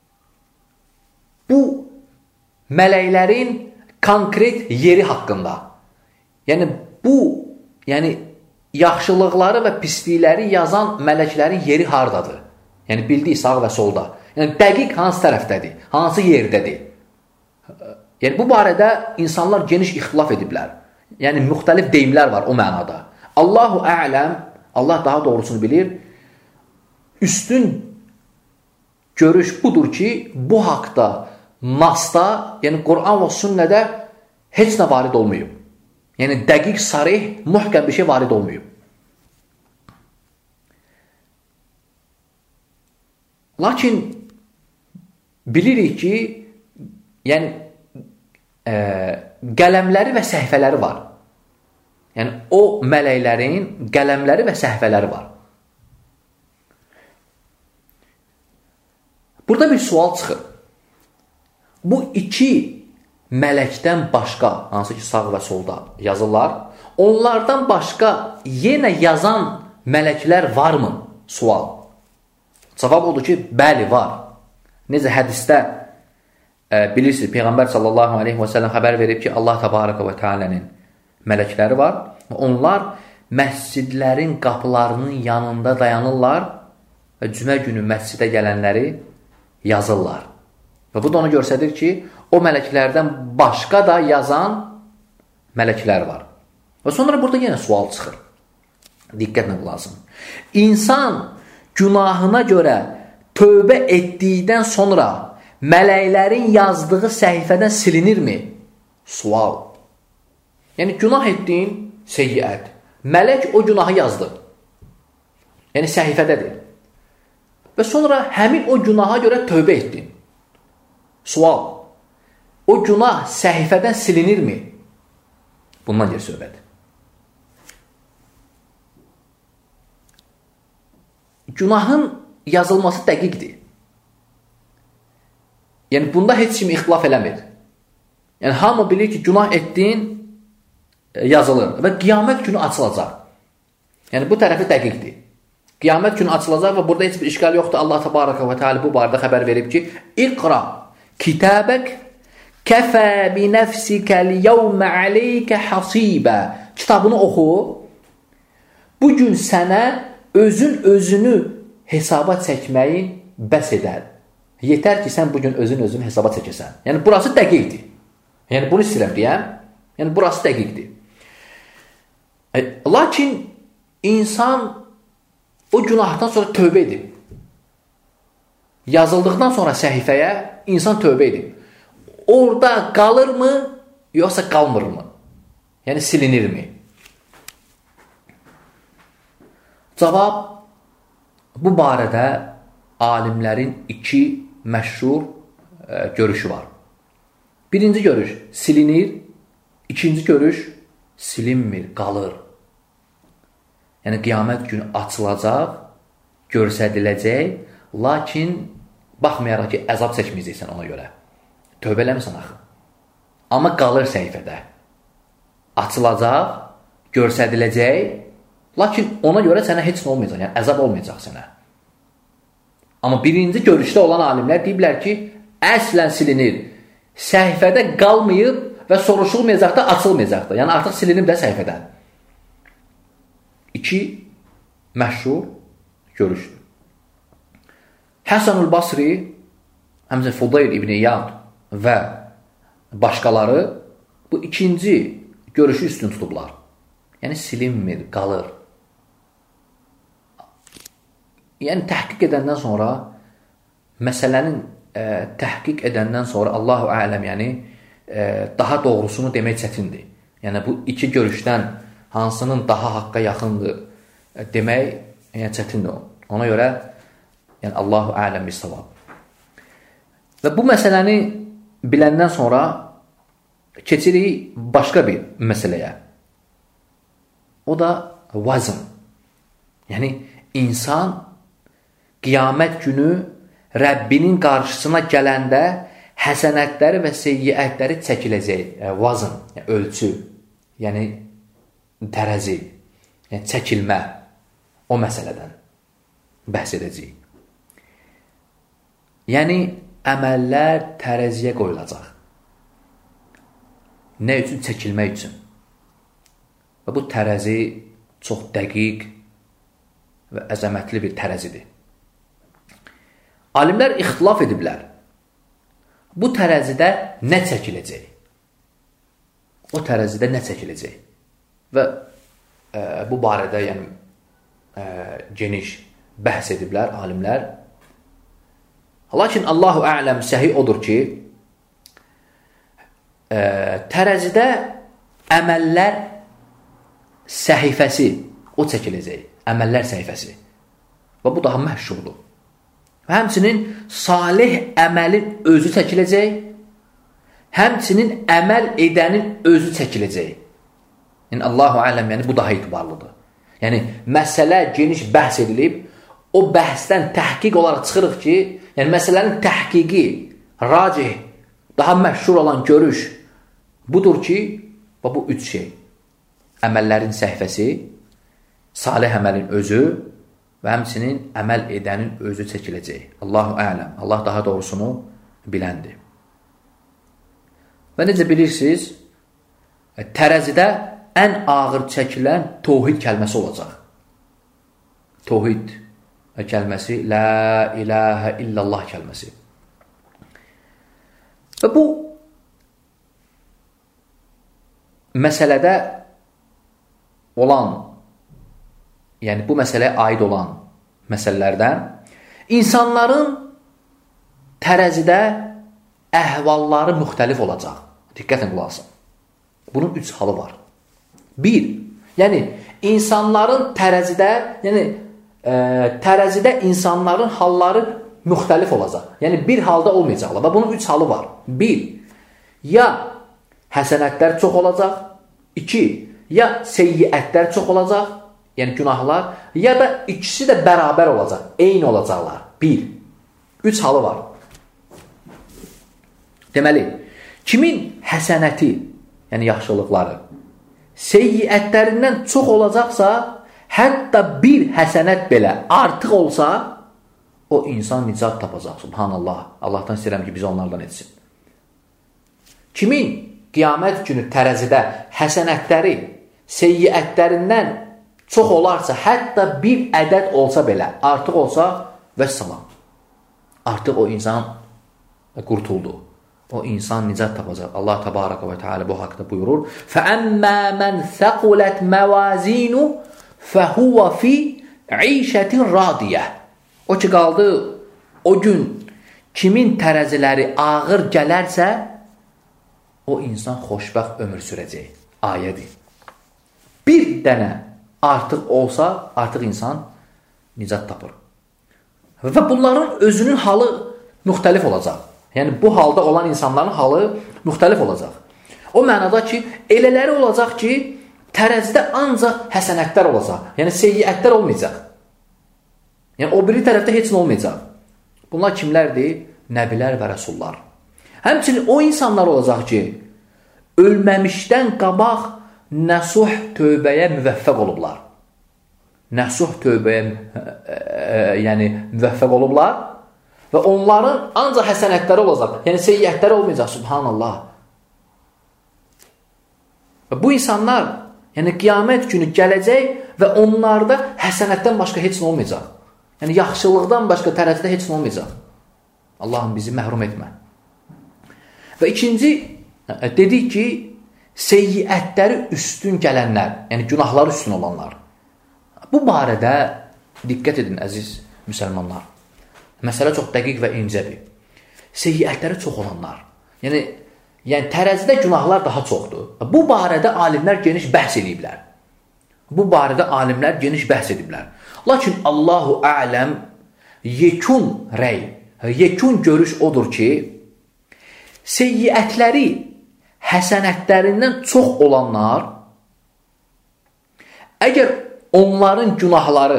Bu mələklərin konkret yeri haqqında. Yəni bu, yəni yaxşılıqları və pislikləri yazan mələklərin yeri hardadır? Yəni bildiyi sağ və solda. Yəni dəqiq hansı tərəfdədir? Hansı yerdədir? Yəni bu barədə insanlar geniş ixtilaf ediblər. Yəni müxtəlif deyimlər var o mənada. Allahu a'ləm, Allah daha doğrusunu bilir. Üstün görüş budur ki, bu haqda Nasda, yəni Quran və sünnədə heç nə varid olmayıb. Yəni dəqiq, sarih, muhkəm bir şey varid olmayıb. Lakin bilirik ki, yəni e, qələmləri və səhifələri var. Yəni o mələklərin qələmləri və səhifələri var. Burada bir sual çıxır. Bu iki mələkdən başqa, hansı ki sağ və solda yazırlar, onlardan başqa yenə yazan mələklər varmı? Sual. Cavab odur ki, bəli, var. Necə hədisdə e, bilirsiniz, Peyğəmbər sallallahu aleyhi və səlləm xəbər verib ki, Allah təbaraka və tealənin mələkləri var. Onlar məscidlərin qapılarının yanında dayanırlar və cümə günü məscidə gələnləri yazırlar. Və bu da onu göstərir ki, o mələklərdən başqa da yazan mələklər var. Və sonra burada yenə sual çıxır. Diqqətlə lazım. İnsan günahına görə tövbə etdikdən sonra mələklərin yazdığı səhifədən silinirmi? Sual. Yəni günah etdiyin seyyiət. Mələk o günahı yazdı. Yəni səhifədədir. Və sonra həmin o günaha görə tövbə etdin. Sual. O günah səhifədən silinirmi? Bundan gəlir söhbət. Günahın yazılması dəqiqdir. Yəni bunda heç kim ixtilaf eləmir. Yəni hamı bilir ki, günah etdiyin yazılır və qiyamət günü açılacaq. Yəni bu tərəfi dəqiqdir. Qiyamət günü açılacaq və burada heç bir işgal yoxdur. Allah təbaraka və teala bu barədə xəbər verib ki, İqra kitabək kəfə bi nəfsikəl yevmə aleykə hasibə. Kitabını oxu. Bugün sənə özün özünü hesaba çəkməyin bəs edər. Yetər ki, sən bugün özün özünü hesaba çəkəsən. Yəni burası dəqiqdir. Yəni bunu istəyirəm deyəm. Yəni burası dəqiqdir. E, lakin insan o günahdan sonra tövbə edib. Yazıldıqdan sonra səhifəyə insan tövbə edib. Orada qalırmı, yoxsa qalmırmı? Yəni silinirmi? Cavab, bu barədə alimlərin iki məşhur e, görüşü var. Birinci görüş silinir, ikinci görüş silinmir, qalır. Yəni qiyamət günü açılacaq, göstəriləcək, lakin baxmayaraq ki, əzab çəkməyəcəksən ona görə. Tövbə eləmirsən axı. Amma qalır səhifədə. Açılacaq, göstəriləcək, lakin ona görə sənə heç nə olmayacaq, yəni əzab olmayacaq sənə. Amma birinci görüşdə olan alimlər deyiblər ki, əslən silinir. Səhifədə qalmayıb və soruşulmayacaq da, açılmayacaq da. Yəni artıq silinib də səhifədən. İki məşhur görüşdür. Həsən-ül Basri, həmçinin Fudayl ibn İyad və başqaları bu ikinci görüşü üstün tutublar. Yəni silinmir, qalır. Yəni təhqiq edəndən sonra, məsələnin e, təhqiq edəndən sonra Allahu ələm, yəni e, daha doğrusunu demək çətindir. Yəni bu iki görüşdən hansının daha haqqa yaxındır e, demək yəni, çətindir. Ona görə yəni Allahu ələm bis-savab. Və bu məsələni biləndən sonra keçirik başqa bir məsələyə. O da vazn. Yəni insan qiyamət günü Rəbbinin qarşısına gələndə həsənətləri və seyyiətləri çəkiləcək. Yəni, vazn, yəni, ölçü, yəni tərəzi, yəni çəkilmə o məsələdən bəhs edəcəyik. Yəni əməllər tərəziyə qoyulacaq. Nə üçün? Çəkilmək üçün. Və bu tərəzi çox dəqiq və əzəmətli bir tərəzidir. Alimlər ixtilaf ediblər. Bu tərəzidə nə çəkiləcək? O tərəzidə nə çəkiləcək? Və e, bu barədə yəni, e, geniş bəhs ediblər alimlər. Lakin Allahu ələm səhi odur ki, e, tərəzidə əməllər səhifəsi o çəkiləcək. Əməllər səhifəsi. Və bu daha məhşurdur. Və həmçinin salih əməlin özü çəkiləcək. Həmçinin əməl edənin özü çəkiləcək. Yəni Allahu ələm, yəni bu daha etibarlıdır. Yəni məsələ geniş bəhs edilib, o bəhsdən təhqiq olaraq çıxırıq ki, yəni məsələnin təhqiqi, racih, daha məşhur olan görüş budur ki, bu üç şey. Əməllərin səhifəsi, salih əməlin özü və həmçinin əməl edənin özü çəkiləcək. Allahu ələm. Allah daha doğrusunu biləndir. Və necə bilirsiniz, tərəzidə ən ağır çəkilən təvhid kəlməsi olacaq. Təvhid kəlməsi, la ilahə illallah kəlməsi. Və bu məsələdə olan, yəni bu məsələyə aid olan məsələlərdən insanların tərəzidə əhvalları müxtəlif olacaq. Diqqətlə qulaq asın. Bunun üç halı var. Bir, yəni insanların tərəzidə, yəni e, tərəzidə insanların halları müxtəlif olacaq. Yəni bir halda olmayacaqlar. Və bunun üç halı var. Bir, ya həsənətlər çox olacaq. İki, ya seyyiətlər çox olacaq. Yəni günahlar. Ya da ikisi də bərabər olacaq. Eyni olacaqlar. Bir, üç halı var. Deməli, kimin həsənəti, yəni yaxşılıqları, seyyiətlərindən çox olacaqsa, hətta bir həsənət belə artıq olsa, o insan nicat tapacaq. Subhanallah. Allahdan istəyirəm ki, bizi onlardan etsin. Kimin qiyamət günü tərəzidə həsənətləri seyyiətlərindən çox olarsa, hətta bir ədəd olsa belə, artıq olsa, vəssalam. Artıq o insan qurtuldu. O insan nicat tapacaq. Allah təbaraka və teala bu haqda buyurur. فَأَمَّا مَنْ ثَقُلَتْ مَوَازِينُ فَهُوَ فِي عِيشَةٍ رَادِيَةٍ. O ki qaldı, o gün kimin tərəziləri ağır gələrsə, o insan xoşbəxt ömür sürəcək. Ayədir. Bir dənə artıq olsa, artıq insan nicat tapır. Və bunların özünün halı müxtəlif olacaq. Yəni bu halda olan insanların halı müxtəlif olacaq. O mənada ki, elələri olacaq ki, tərəzidə ancaq həsənətlər olacaq. Yəni seyyiətlər olmayacaq. Yəni o biri tərəfdə heç nə olmayacaq. Bunlar kimlərdir? Nəbilər və rəsullar. Həmçinin o insanlar olacaq ki, ölməmişdən qabaq nəsuh tövbəyə müvəffəq olublar. Nəsuh tövbəyə yəni müvəffəq olublar. Və onların ancaq həsənətləri olacaq. Yəni seyyiətləri olmayacaq. Subhanallah. Və bu insanlar, yəni qiyamət günü gələcək və onlarda həsənətdən başqa heç nə olmayacaq. Yəni yaxşılıqdan başqa tərəzidə heç nə olmayacaq. Allahım bizi məhrum etmə. Və ikinci Dedik ki, seyyiətləri üstün gələnlər, yəni günahları üstün olanlar. Bu barədə diqqət edin, əziz müsəlmanlar. Məsələ çox dəqiq və incədir. Seyyiətləri çox olanlar. Yəni, yəni tərəzidə günahlar daha çoxdur. Bu barədə alimlər geniş bəhs ediblər. Bu barədə alimlər geniş bəhs ediblər. Lakin Allahu ələm yekun rəy, yekun görüş odur ki, seyyiətləri həsənətlərindən çox olanlar, əgər onların günahları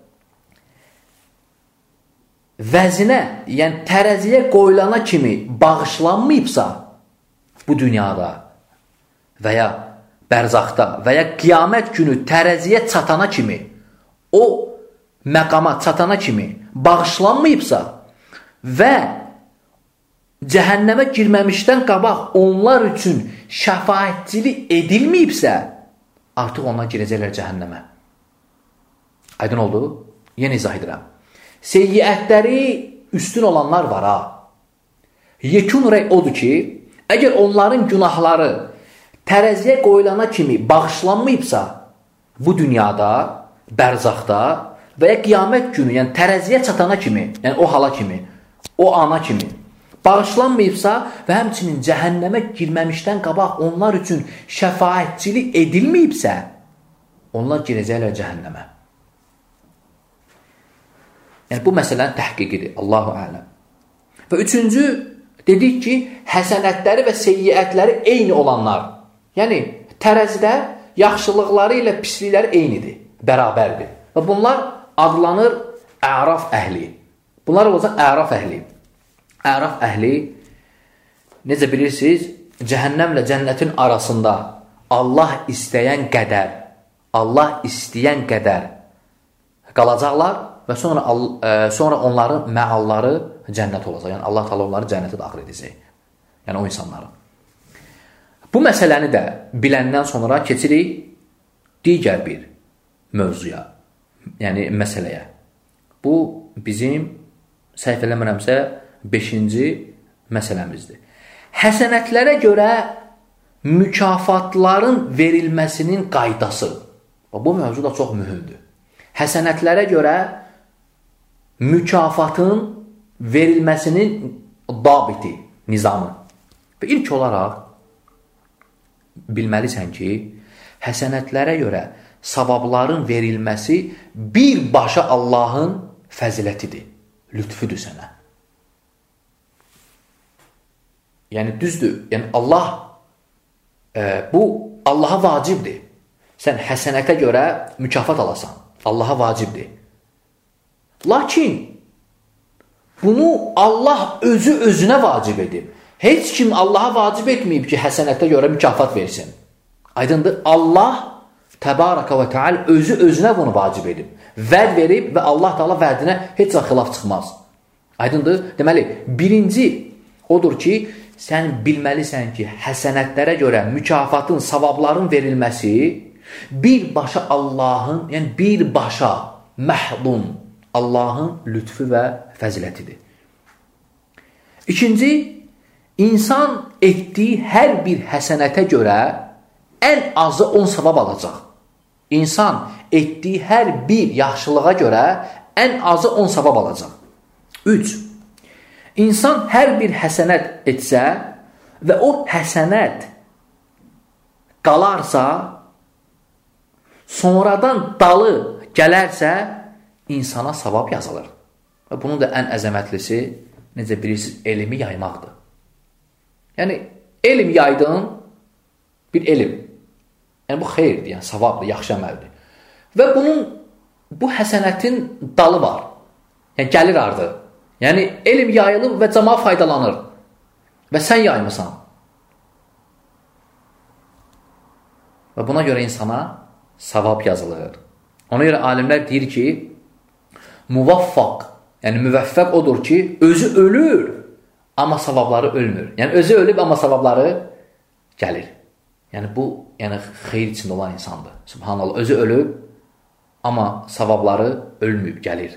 vəzinə, yəni tərəziyə qoyulana kimi bağışlanmayıbsa bu dünyada və ya bərzaqda və ya qiyamət günü tərəziyə çatana kimi, o məqama çatana kimi bağışlanmayıbsa və cəhənnəmə girməmişdən qabaq onlar üçün şəfaətçilik edilməyibsə, artıq onlar girəcəklər cəhənnəmə. Aydın oldu? Yenə izah edirəm. Seyyiətləri üstün olanlar var ha. Yekun rəy odur ki, əgər onların günahları tərəziyə qoyulana kimi bağışlanmayıbsa, bu dünyada, bərzaqda və ya qiyamət günü, yəni tərəziyə çatana kimi, yəni o hala kimi, o ana kimi bağışlanmayıbsa və həmçinin cəhənnəmə girməmişdən qabaq onlar üçün şəfaətçilik edilməyibsə, onlar girəcəklər cəhənnəmə. Yəni, bu məsələnin təhqiqidir, Allahu ələm. Və üçüncü, dedik ki, həsənətləri və seyyiətləri eyni olanlar. Yəni, tərəzidə yaxşılıqları ilə pislikləri eynidir, bərabərdir. Və bunlar adlanır əraf əhli. Bunlar olacaq əraf əhli. Əraf əhli, necə bilirsiniz, cəhənnəmlə cənnətin arasında Allah istəyən qədər, Allah istəyən qədər qalacaqlar və sonra, sonra onların məalları cənnət olacaq. Yəni Allah təala onları cənnətə daxil edəcək. Yəni o insanları. Bu məsələni də biləndən sonra keçirik digər bir mövzuya, yəni məsələyə. Bu bizim səhv eləmirəmsə beşinci məsələmizdir. Həsənətlərə görə mükafatların verilməsinin qaydası. Bu mövzu da çox mühümdür. Həsənətlərə görə mükafatın verilməsinin dabiti, nizamı. Və ilk olaraq bilməlisən ki, həsənətlərə görə savabların verilməsi birbaşa Allahın fəzilətidir, lütfüdür sənə. Yəni düzdür, yəni Allah e, bu Allaha vacibdir. Sən həsənətə görə mükafat alasan, Allaha vacibdir. Lakin bunu Allah özü özünə vacib edib. Heç kim Allaha vacib etməyib ki, həsənətə görə mükafat versin. Aydındır, Allah təbaraka və teala özü özünə bunu vacib edib. Vəd verib və Allah Teala vədinə heç vaxt xilaf çıxmaz. Aydındır, deməli, birinci odur ki, sən bilməlisən ki, həsənətlərə görə mükafatın, savabların verilməsi birbaşa Allahın, yəni birbaşa məhdun Allahın lütfü və fəzilətidir. İkinci, insan etdiyi hər bir həsənətə görə ən azı on savab alacaq. İnsan etdiyi hər bir yaxşılığa görə ən azı on savab alacaq. Üç, İnsan hər bir həsənət etsə və o həsənət qalarsa, sonradan dalı gələrsə, insana savab yazılır. Və bunun da ən əzəmətlisi, necə bilirsiniz, elmi yaymaqdır. Yəni, elm yaydın, bir elm. Yəni, bu xeyirdir, yəni savabdır, yaxşı əməldir. Və bunun, bu həsənətin dalı var. Yəni, gəlir ardı. Yəni, elm yayılıb və cəmaat faydalanır. Və sən yaymısan. Və buna görə insana savab yazılır. Ona görə alimlər deyir ki, muvaffaq, yəni müvəffəq odur ki, özü ölür, amma savabları ölmür. Yəni, özü ölüb, amma savabları gəlir. Yəni, bu, yəni, xeyir içində olan insandır. Subhanallah, özü ölüb, amma savabları ölməyib, gəlir.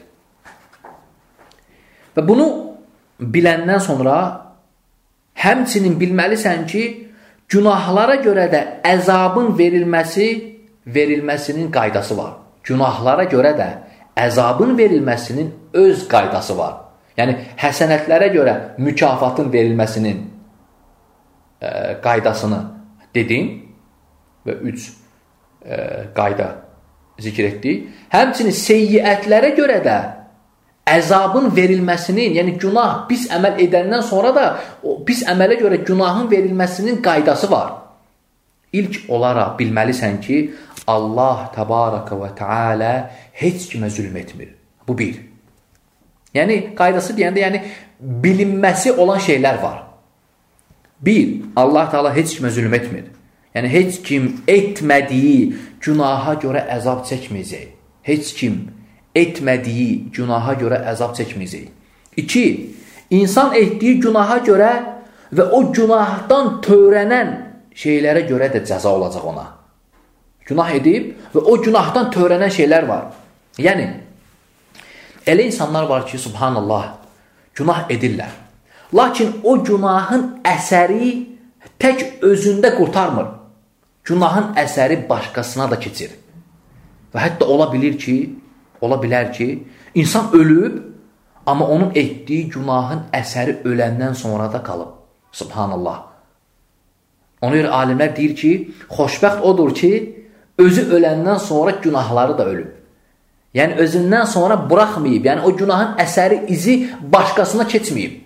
Və bunu biləndən sonra həmçinin bilməlisən ki, günahlara görə də əzabın verilməsi, verilməsinin qaydası var. Günahlara görə də əzabın verilməsinin öz qaydası var. Yəni, həsənətlərə görə mükafatın verilməsinin e, qaydasını dedim və üç e, qayda zikr etdik. Həmçinin seyyiətlərə görə də əzabın verilməsinin, yəni günah pis əməl edəndən sonra da o pis əmələ görə günahın verilməsinin qaydası var. İlk olaraq bilməlisən ki, Allah təbaraka və teala heç kimə zülm etmir. Bu bir. Yəni, qaydası deyəndə, yəni bilinməsi olan şeylər var. Bir, Allah Teala heç kimə zülm etmir. Yəni, heç kim etmədiyi günaha görə əzab çəkməyəcək. Heç kim etmədiyi günaha görə əzab çəkməyəcək. İki, insan etdiyi günaha görə və o günahdan törənən şeylərə görə də cəza olacaq ona. Günah edib və o günahdan törənən şeylər var. Yəni, elə insanlar var ki, subhanallah, günah edirlər. Lakin o günahın əsəri tək özündə qurtarmır. Günahın əsəri başqasına da keçir. Və hətta ola bilir ki, ola bilər ki, insan ölüb, amma onun etdiyi günahın əsəri öləndən sonra da qalıb. Subhanallah. Ona görə alimlər deyir ki, xoşbəxt odur ki, özü öləndən sonra günahları da ölüb. Yəni, özündən sonra buraxmayıb. Yəni, o günahın əsəri, izi başqasına keçməyib.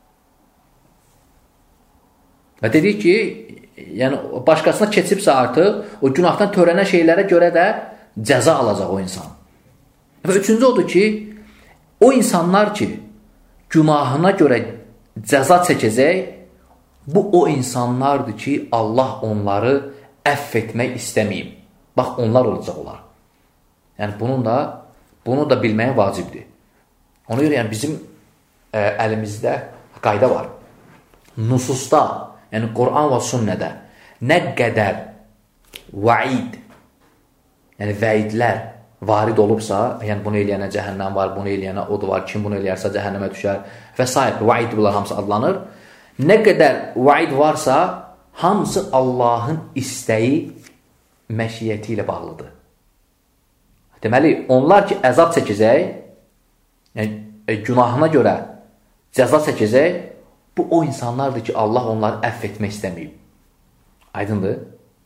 Və dedik ki, yəni, başqasına keçibsə artıq, o günahdan törənən şeylərə görə də cəza alacaq o insan. Və üçüncü odur ki, o insanlar ki, günahına görə cəza çəkəcək, bu o insanlardır ki, Allah onları əff etmək istəməyib. Bax, onlar olacaq olar. Yəni, bunun da, bunu da bilməyə vacibdir. Ona görə, yəni, bizim ə, əlimizdə qayda var. Nususda, yəni Quran və sünnədə nə qədər vaid, yəni vəidlər varid olubsa, yəni bunu eləyənə cəhənnəm var, bunu eləyənə od var, kim bunu eləyərsə cəhənnəmə düşər və s. Vaid bunlar hamısı adlanır. Nə qədər vaid varsa, hamısı Allahın istəyi, məşiyyəti ilə bağlıdır. Deməli, onlar ki, əzab çəkəcək, yəni günahına görə cəza çəkəcək, bu o insanlardır ki, Allah onları əff etmək istəməyib. Aydındır?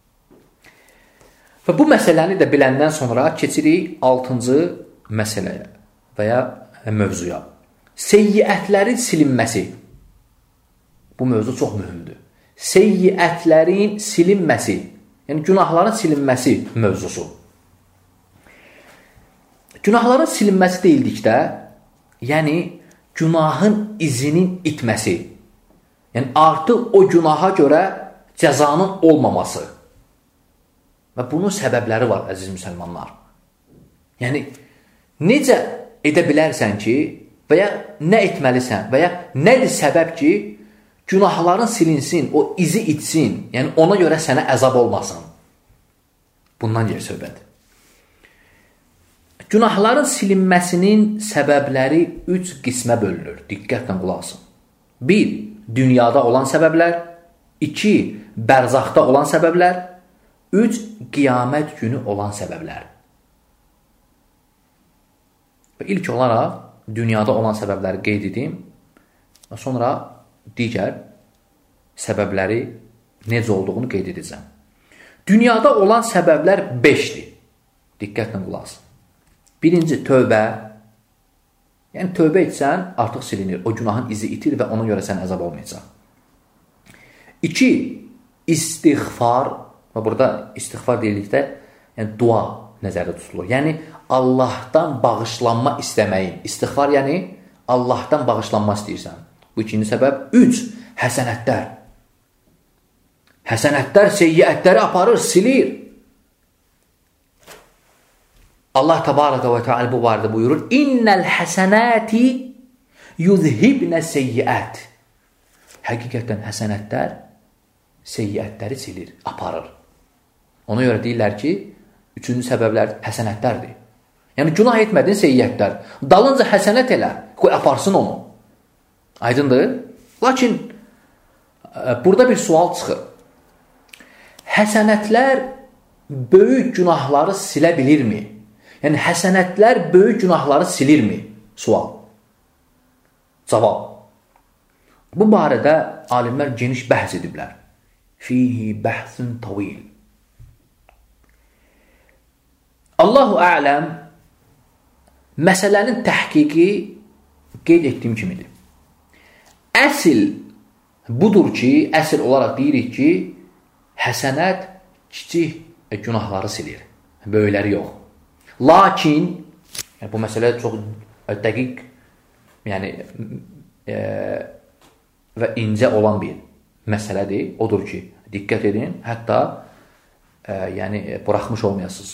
Və bu məsələni də biləndən sonra keçirik altıncı məsələyə və ya mövzuya. Seyyiətlərin silinməsi. Bu mövzu çox mühümdür. Seyyiətlərin silinməsi, yəni günahların silinməsi mövzusu. Günahların silinməsi deyildikdə, yəni günahın izinin itməsi, yəni artıq o günaha görə cəzanın olmaması. Və bunun səbəbləri var, əziz müsəlmanlar. Yəni, necə edə bilərsən ki, və ya nə etməlisən, və ya nədir səbəb ki, günahların silinsin, o izi itsin, yəni ona görə sənə əzab olmasın. Bundan gəlir söhbət. Günahların silinməsinin səbəbləri üç qismə bölünür. Diqqətlə qulaq asın. Bir, dünyada olan səbəblər. İki, bərzaqda olan səbəblər. Üç, qiyamət günü olan səbəblər. Və ilk olaraq, dünyada olan səbəbləri qeyd edim və sonra digər səbəbləri necə olduğunu qeyd edəcəm. Dünyada olan səbəblər beşdir. Diqqətlə qulaq asın. Birinci, tövbə. Yəni, tövbə etsən, artıq silinir. O günahın izi itir və ona görə sən əzab olmayacaq. İki, istiğfar. Və burada istiğfar deyilikdə, yəni dua nəzərdə tutulur. Yəni, Allahdan bağışlanma istəməyin. İstiğfar, yəni Allahdan bağışlanma istəyirsən. Bu ikinci səbəb. Üç, həsənətlər. Həsənətlər seyyiətləri aparır, silir. Allah təbaraka və teala bu barədə buyurur: İnnəl həsənəti yuzhibnə seyyiət. Həqiqətən həsənətlər seyyiətləri silir, aparır. Ona görə deyirlər ki, üçüncü səbəblər həsənətlərdir. Yəni, günah etmədin seyyiətlər. Dalınca həsənət elə, qoy aparsın onu. Aydındır? Lakin, burada bir sual çıxır. həsənətlər böyük günahları silə bilirmi? Yəni, həsənətlər böyük günahları silirmi? Sual. Cavab. Bu barədə alimlər geniş bəhs ediblər. Fihi bəhsun tavil. Allahu ələm məsələnin təhqiqi qeyd etdiyim kimidir. Əsl budur ki, əsl olaraq deyirik ki, həsənət kiçik günahları silir. Böyükləri yox. Lakin, yəni, bu məsələ çox dəqiq, yəni, e, və incə olan bir məsələdir. Odur ki, diqqət edin, hətta e, yəni, buraxmış olmayasınız.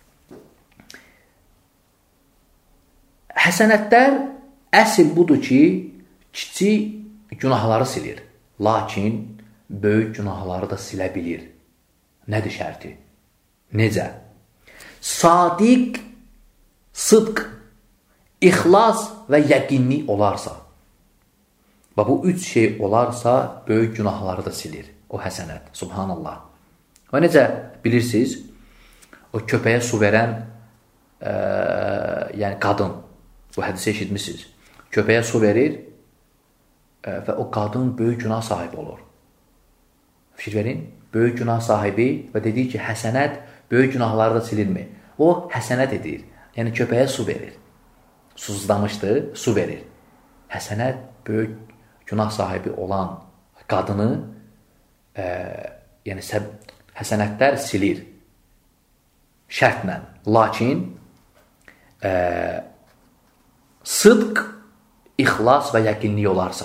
Həsənətlər əsl budur ki, kiçik günahları silir. Lakin, böyük günahları da silə bilir. Nədir şərti? Necə? Sadiq, sıdq, ixlas və yəqinlik olarsa, və bu üç şey olarsa, böyük günahları da silir. O həsənət. Subhanallah. Və necə bilirsiniz, o köpəyə su verən e, yəni qadın, bu hədisi eşitmişsiniz. Köpəyə su verir e, və o qadın böyük günah sahibi olur. Fikir verin, böyük günah sahibi və dedik ki, həsənət böyük günahları da silirmi? O həsənət edir. Yəni köpəyə su verir. Susuzlamışdı, su verir. Həsənət böyük günah sahibi olan qadını e, yəni səb, həsənətlər silir. Şərtlə. Lakin e, sıdq, ixlas və yəqinlik olarsa.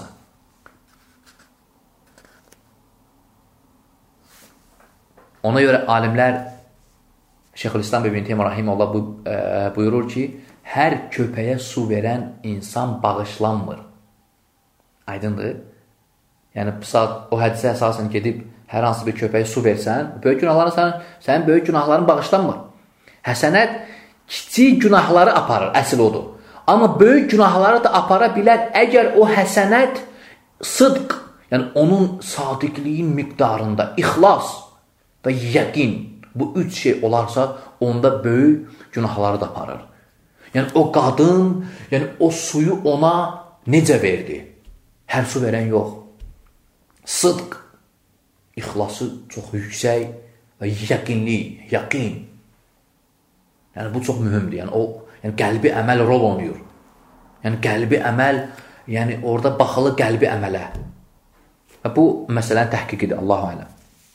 Ona görə alimlər Şeyxülislam İbn Teymiyyə rahimehullah bu, e, buyurur ki, hər köpəyə su verən insan bağışlanmır. Aydındır? Yəni, o hədisə əsasən gedib hər hansı bir köpəyə su versən, böyük günahların sənin, sənin böyük günahların bağışlanmır. Həsənət kiçik günahları aparır, əsl odur. Amma böyük günahları da apara bilər, əgər o həsənət sıdq, yəni onun sadiqliyin miqdarında ixlas və yəqin, bu üç şey olarsa, onda böyük günahları da aparır. Yəni o qadın, yəni o suyu ona necə verdi? Hər su verən yox. Sıdq, ixlası çox yüksək və yəqinlik, yəqin. Yəni bu çox mühümdür. Yəni o Yəni, qəlbi əməl rol oynayır. Yəni, qəlbi əməl, yəni orada baxılı qəlbi əmələ. Və bu məsələnin təhqiqidir, Allahu aləm.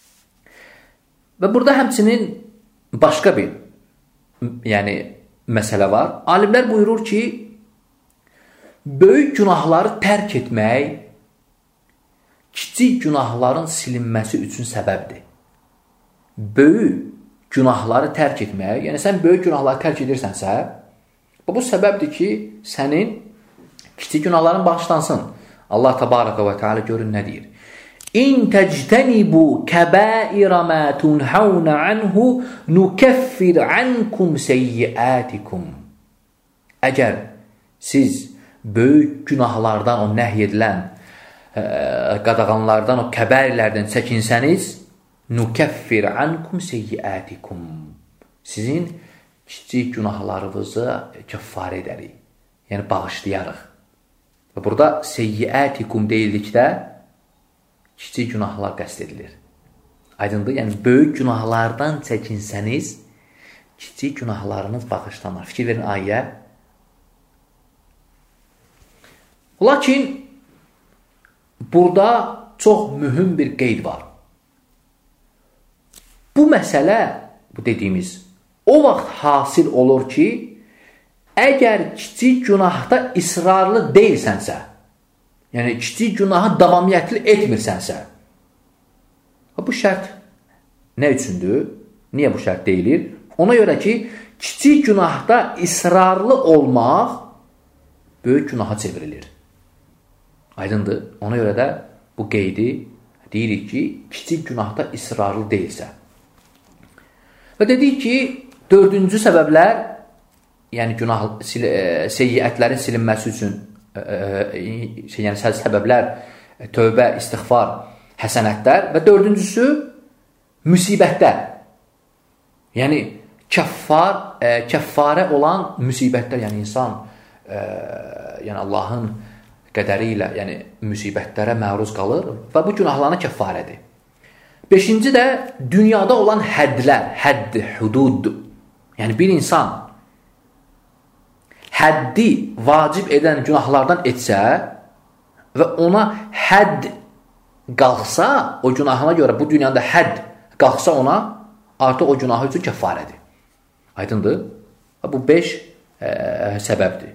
Və burada həmçinin başqa bir yəni, məsələ var. Alimlər buyurur ki, böyük günahları tərk etmək kiçik günahların silinməsi üçün səbəbdir. Böyük günahları tərk etmək, yəni sən böyük günahları tərk edirsənsə, bu səbəbdir ki, sənin kiçik günahların bağışlansın. Allah təbaraka və teala görün nə deyir? İn təctənibu kəbəirə mə tunhavnə anhu nukəffir ankum seyyiətikum. Əgər siz böyük günahlardan, o nəhy edilən e, qadağanlardan, o kəbərlərdən çəkinsəniz, nukəffir ankum seyyiətikum. Sizin kiçik günahlarınızı kəffarə edərik. Yəni, bağışlayarıq. Və burada seyyiətikum deyildikdə kiçik günahlar qəsd edilir. Aydındır? Yəni, böyük günahlardan çəkinsəniz, kiçik günahlarınız bağışlanır. Fikir verin ayəyə. Lakin, burada çox mühüm bir qeyd var. Bu məsələ, bu dediyimiz, o vaxt hasil olur ki, əgər kiçik günahda israrlı deyilsənsə, yəni kiçik günahı davamiyyətli etmirsənsə, bu şərt nə üçündür? Niyə bu şərt deyilir? Ona görə ki, kiçik günahda israrlı olmaq böyük günaha çevrilir. Aydındır? Ona görə də bu qeydi deyirik ki, kiçik günahda israrlı deyilsə. Və dedik ki, dördüncü səbəblər, yəni günah, seyyiətlərin silinməsi üçün e, şey, yəni səbəblər, tövbə, istiğfar, həsənətlər və dördüncüsü müsibətlər. Yəni kəffar, e, kəffarə olan müsibətlər, yəni insan e, yəni Allahın qədəri ilə, yəni müsibətlərə məruz qalır və bu günahlarına kəffarədir. Beşinci də dünyada olan həddlər, hədd, hudud. Yəni bir insan həddi vacib edən günahlardan etsə və ona hədd qalxsa, o günahına görə bu dünyada hədd qalxsa ona, artıq o günahı üçün kəffarədir. Aydındır? Bu beş e, səbəbdir.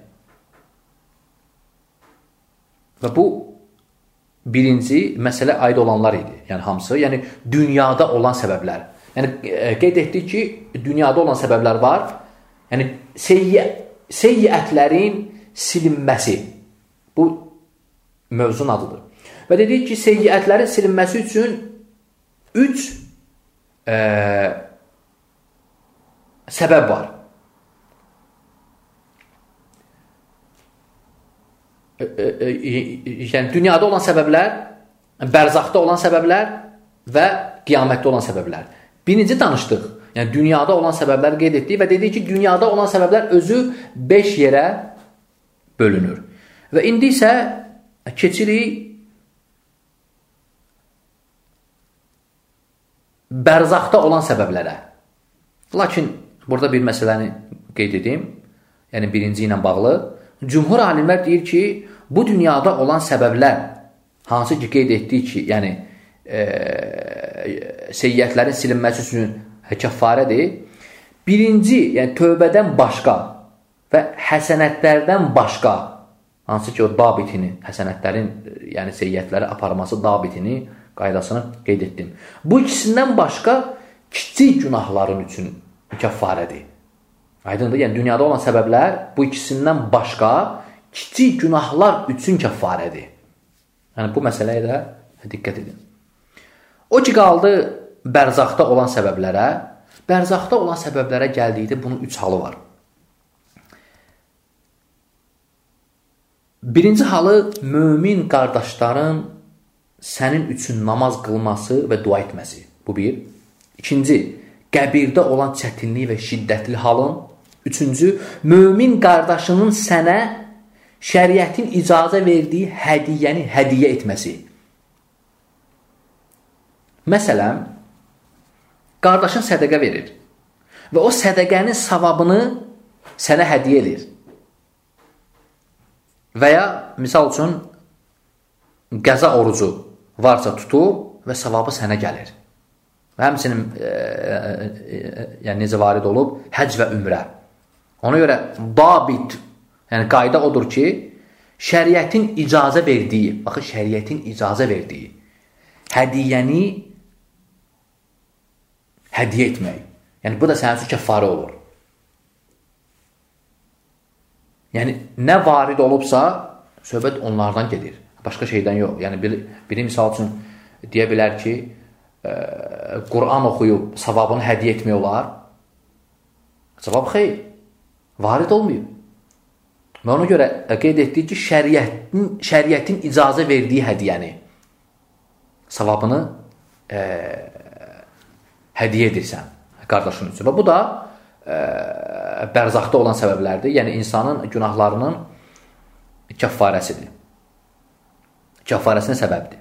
Və bu birinci məsələ aid olanlar idi. Yəni hamısı, yəni dünyada olan səbəblər. Yəni e, qeyd etdik ki, dünyada olan səbəblər var. Yəni seyyi, seyyiətlərin silinməsi. Bu mövzun adıdır. Və dedik ki, seyyiətlərin silinməsi üçün üç e, səbəb var. E, e, e, yəni dünyada olan səbəblər, bərzaqda olan səbəblər və qiyamətdə olan səbəblər. Birinci danışdıq. Yəni dünyada olan səbəbləri qeyd etdik və dedik ki, dünyada olan səbəblər özü beş yerə bölünür. Və indi isə keçirik bərzaqda olan səbəblərə. Lakin burada bir məsələni qeyd edim. Yəni birinci ilə bağlı. Cümhur alimlər deyir ki, bu dünyada olan səbəblər, hansı ki qeyd etdik ki, yəni e, seyyiətlərin silinməsi üçün kəffarədir. Birinci, yəni tövbədən başqa və həsənətlərdən başqa, hansı ki o dabitini, həsənətlərin, yəni seyyiətləri aparması dabitini, qaydasını qeyd etdim. Bu ikisindən başqa kiçik günahların üçün kəffarədir. Aydındır? Yəni dünyada olan səbəblər bu ikisindən başqa kiçik günahlar üçün kəffarədir. Yəni bu məsələyə də diqqət edin. O ki qaldı bərzaqda olan səbəblərə. Bərzaqda olan səbəblərə gəldikdə bunun üç halı var. Birinci halı mömin qardaşların sənin üçün namaz qılması və dua etməsi. Bu bir. İkinci, qəbirdə olan çətinlik və şiddətli halın. Üçüncü, mömin qardaşının sənə şəriətin icazə verdiyi hədiyyəni hədiyyə etməsi. Məsələn, qardaşın sədəqə verir və o sədəqənin savabını sənə hədiyyə edir. Və ya, misal üçün, qəza orucu varsa tutur və savabı sənə gəlir. Və həmçinin e, e, e, yəni necə varid olub, həcc və ümrə. Ona görə dabit, yəni qayda odur ki, şəriətin icazə verdiyi, baxın, şəriətin icazə verdiyi hədiyyəni hədiyyə etmək. Yəni bu da sənin üçün kəffarə olur. Yəni nə varid olubsa, söhbət onlardan gedir. Başqa şeydən yox. Yəni biri, biri misal üçün deyə bilər ki, e, Quran oxuyub savabını hədiyyə etmək olar. Cavab xeyr. Varid olmayıb. Və ona görə qeyd etdik ki, şəriətin, şəriətin icazə verdiyi hədiyyəni, savabını e, hədiyyə edirsən qardaşın üçün. Və bu da e, bərzaqda olan səbəblərdir. Yəni insanın günahlarının kəffarəsidir. Kəffarəsinə səbəbdir.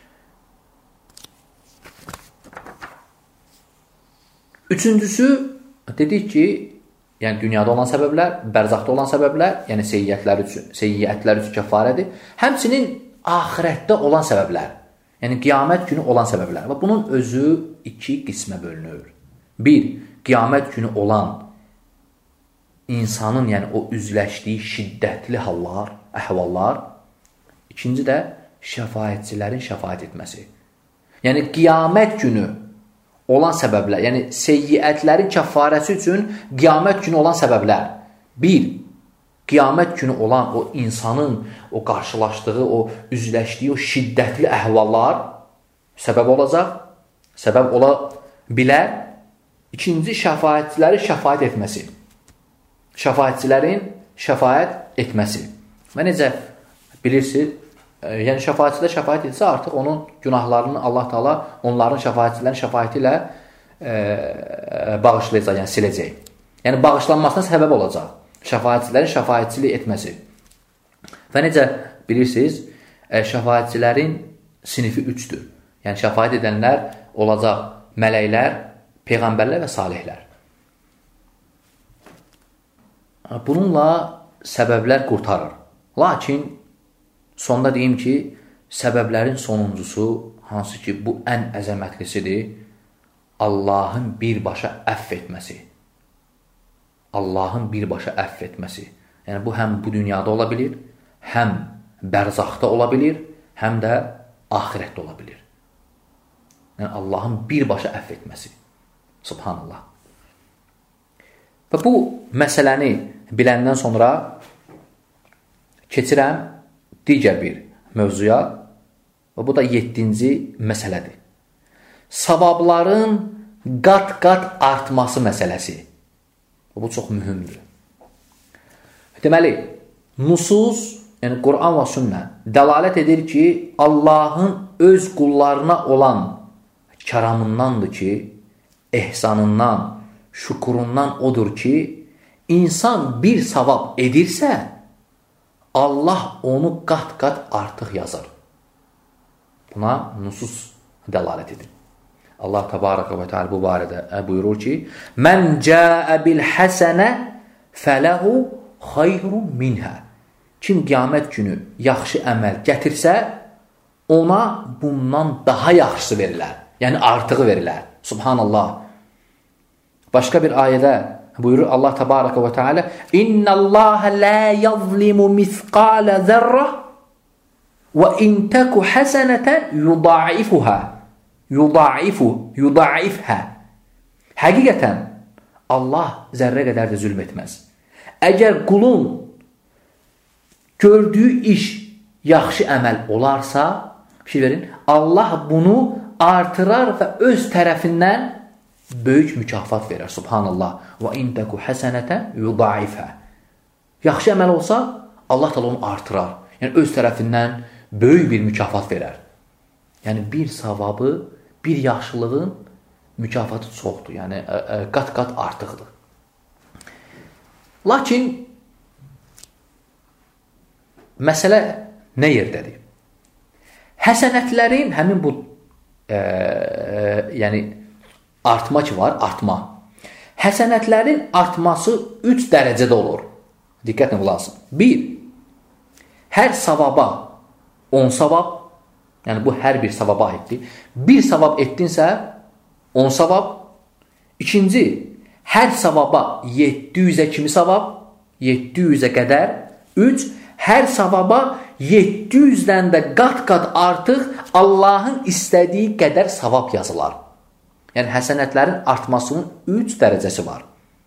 Üçüncüsü, dedik ki, yəni dünyada olan səbəblər, bərzaqda olan səbəblər, yəni seyyiətlər üçün, seyyiətlər üçün kəffarədir. Həmçinin axirətdə olan səbəblər, yəni qiyamət günü olan səbəblər. Və bunun özü iki qismə bölünür. Bir, qiyamət günü olan insanın, yəni o üzləşdiyi şiddətli hallar, əhvallar. İkinci də şəfaətçilərin şəfaət etməsi. Yəni qiyamət günü olan səbəblər, yəni seyyiətlərin kəffarəsi üçün qiyamət günü olan səbəblər. Bir, qiyamət günü olan o insanın o qarşılaşdığı, o üzləşdiyi o şiddətli əhvallar səbəb olacaq, səbəb ola bilər. İkinci, şəfaətçilərin şəfaət etməsi. Şəfaətçilərin şəfaət etməsi. Və necə bilirsiniz, yəni şəfaətçidə şəfaət etsə, artıq onun günahlarını Allah Taala onların şəfaətçilərin şəfaəti ilə e, bağışlayacaq, yəni siləcək. Yəni bağışlanmasına səbəb olacaq şəfaətçilərin şəfaətçilik etməsi. Və necə bilirsiniz, e, şəfaətçilərin sinifi üçdür. Yəni şəfaət edənlər olacaq mələklər, peyğəmbərlər və salihlər. Bununla səbəblər qurtarır. Lakin sonda deyim ki, səbəblərin sonuncusu, hansı ki bu ən əzəmətlisidir, Allahın birbaşa əfv etməsi. Allahın birbaşa əfv etməsi. Yəni bu həm bu dünyada ola bilir, həm bərzaqda ola bilir, həm də axirətdə ola bilir. Yəni Allahın birbaşa əfv etməsi. Subhanallah. Və bu məsələni biləndən sonra keçirəm digər bir mövzuya və bu da yeddinci məsələdir. Savabların qat-qat artması məsələsi. Bu çox mühümdür. Deməli, nusus, yəni Quran və sünnə dəlalət edir ki, Allahın öz qullarına olan kəramındandır ki, ehsanından, şükurundan odur ki, insan bir savab edirsə, Allah onu qat-qat artıq yazır. Buna nusus dəlalət edir. Allah təbaraka və teala bu barədə buyurur ki, "Mən cəə bil həsənə fələhu xayrun minhə." Kim qiyamət günü yaxşı əməl gətirsə, ona bundan daha yaxşısı verilər. Yəni artığı verilər. Subhanallah. Başqa bir ayədə buyurur Allah təbaraka və teala, "İnnallaha la yazlimu misqala zərrə və in taku hasanatan yudaifuha." Yudaifu, yudaifhə. Həqiqətən Allah zərrə qədər də zülm etməz. Əgər qulun gördüyü iş yaxşı əməl olarsa, bir şey verin, Allah bunu artırar və öz tərəfindən böyük mükafat verər. Subhanallah. Və in taku hasanatan yudaifhə. Yaxşı əməl olsa, Allah təala onu artırar. Yəni öz tərəfindən böyük bir mükafat verər. Yəni bir savabı, bir yaxşılığın mükafatı çoxdur. Yəni qat-qat artıqdır. Lakin məsələ nə yerdədir? Həsənətlərin həmin bu e, e, yəni artma ki var, artma. Həsənətlərin artması üç dərəcədə olur. Diqqətlə qulaq asın. bir. Hər savaba on savab, yəni bu hər bir savaba aiddir. Bir savab etdinsə on savab. İkinci, hər savaba yeddi yüzə kimi savab, yeddi yüzə qədər. Üç, hər savaba yeddi yüzdən də qat-qat artıq Allahın istədiyi qədər savab yazılar. Yəni həsənətlərin artmasının üç dərəcəsi var.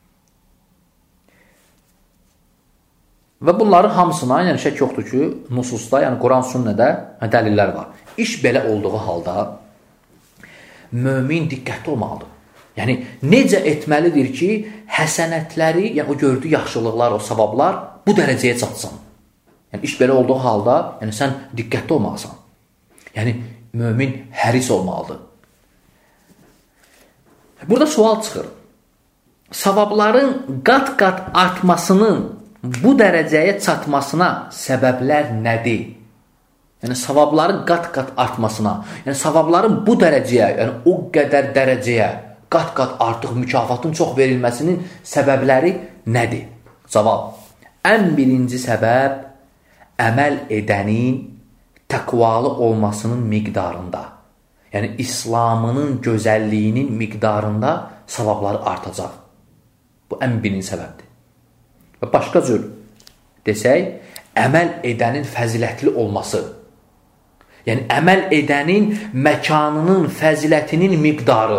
Və bunların hamısına, yəni şək yoxdur ki, nususda, yəni Quran sünnədə dəlillər var. İş belə olduğu halda mömin diqqətli olmalıdır. Yəni necə etməlidir ki, həsənətləri, yəni o gördüyü yaxşılıqlar, o savablar bu dərəcəyə çatsın. Yəni iş belə olduğu halda, yəni sən diqqətli olmalısan. Yəni mömin həris olmalıdır. Burada sual çıxır. Savabların qat-qat artmasının bu dərəcəyə çatmasına səbəblər nədir? Yəni savabların qat-qat artmasına, yəni savabların bu dərəcəyə, yəni o qədər dərəcəyə qat-qat artıq mükafatın çox verilməsinin səbəbləri nədir? Cavab. Ən birinci səbəb əməl edənin təqvalı olmasının miqdarında. Yəni İslamının gözəlliyinin miqdarında savabları artacaq. Bu ən birinci səbəbdir. Və başqa cür desək, əməl edənin fəzilətli olması. Yəni əməl edənin məkanının, fəzilətinin miqdarı.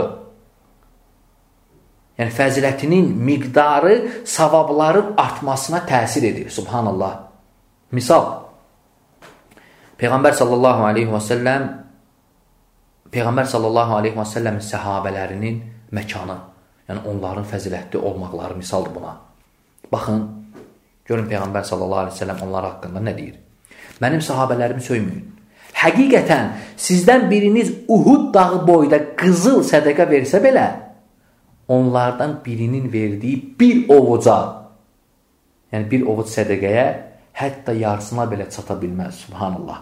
Yəni fəzilətinin miqdarı savabların artmasına təsir edir. Subhanallah. Misal, Peyğəmbər sallallahu aleyhi və səlləm Peyğəmbər sallallahu aleyhi və səlləmin səhabələrinin məkanı, yəni onların fəzilətli olmaqları misaldır buna. Baxın, görün Peyğəmbər sallallahu aleyhi və səlləm onlar haqqında nə deyir? Mənim sahabələrimi söyməyin. Həqiqətən sizdən biriniz Uhud dağı boyda qızıl sədəqə versə belə, onlardan birinin verdiyi bir ovuca, yəni bir ovuc sədəqəyə hətta yarısına belə çata bilməz. Subhanallah.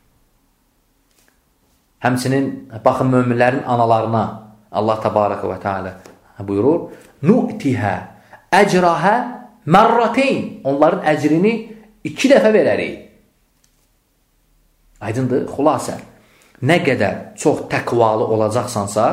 Həmçinin, baxın, möminlərin analarına Allah təbarək və teala buyurur, Nu'tihə əcrahə mərrateyn. Onların əcrini iki dəfə verərik. Aydındır, xülasə. Nə qədər çox təqvalı olacaqsansa,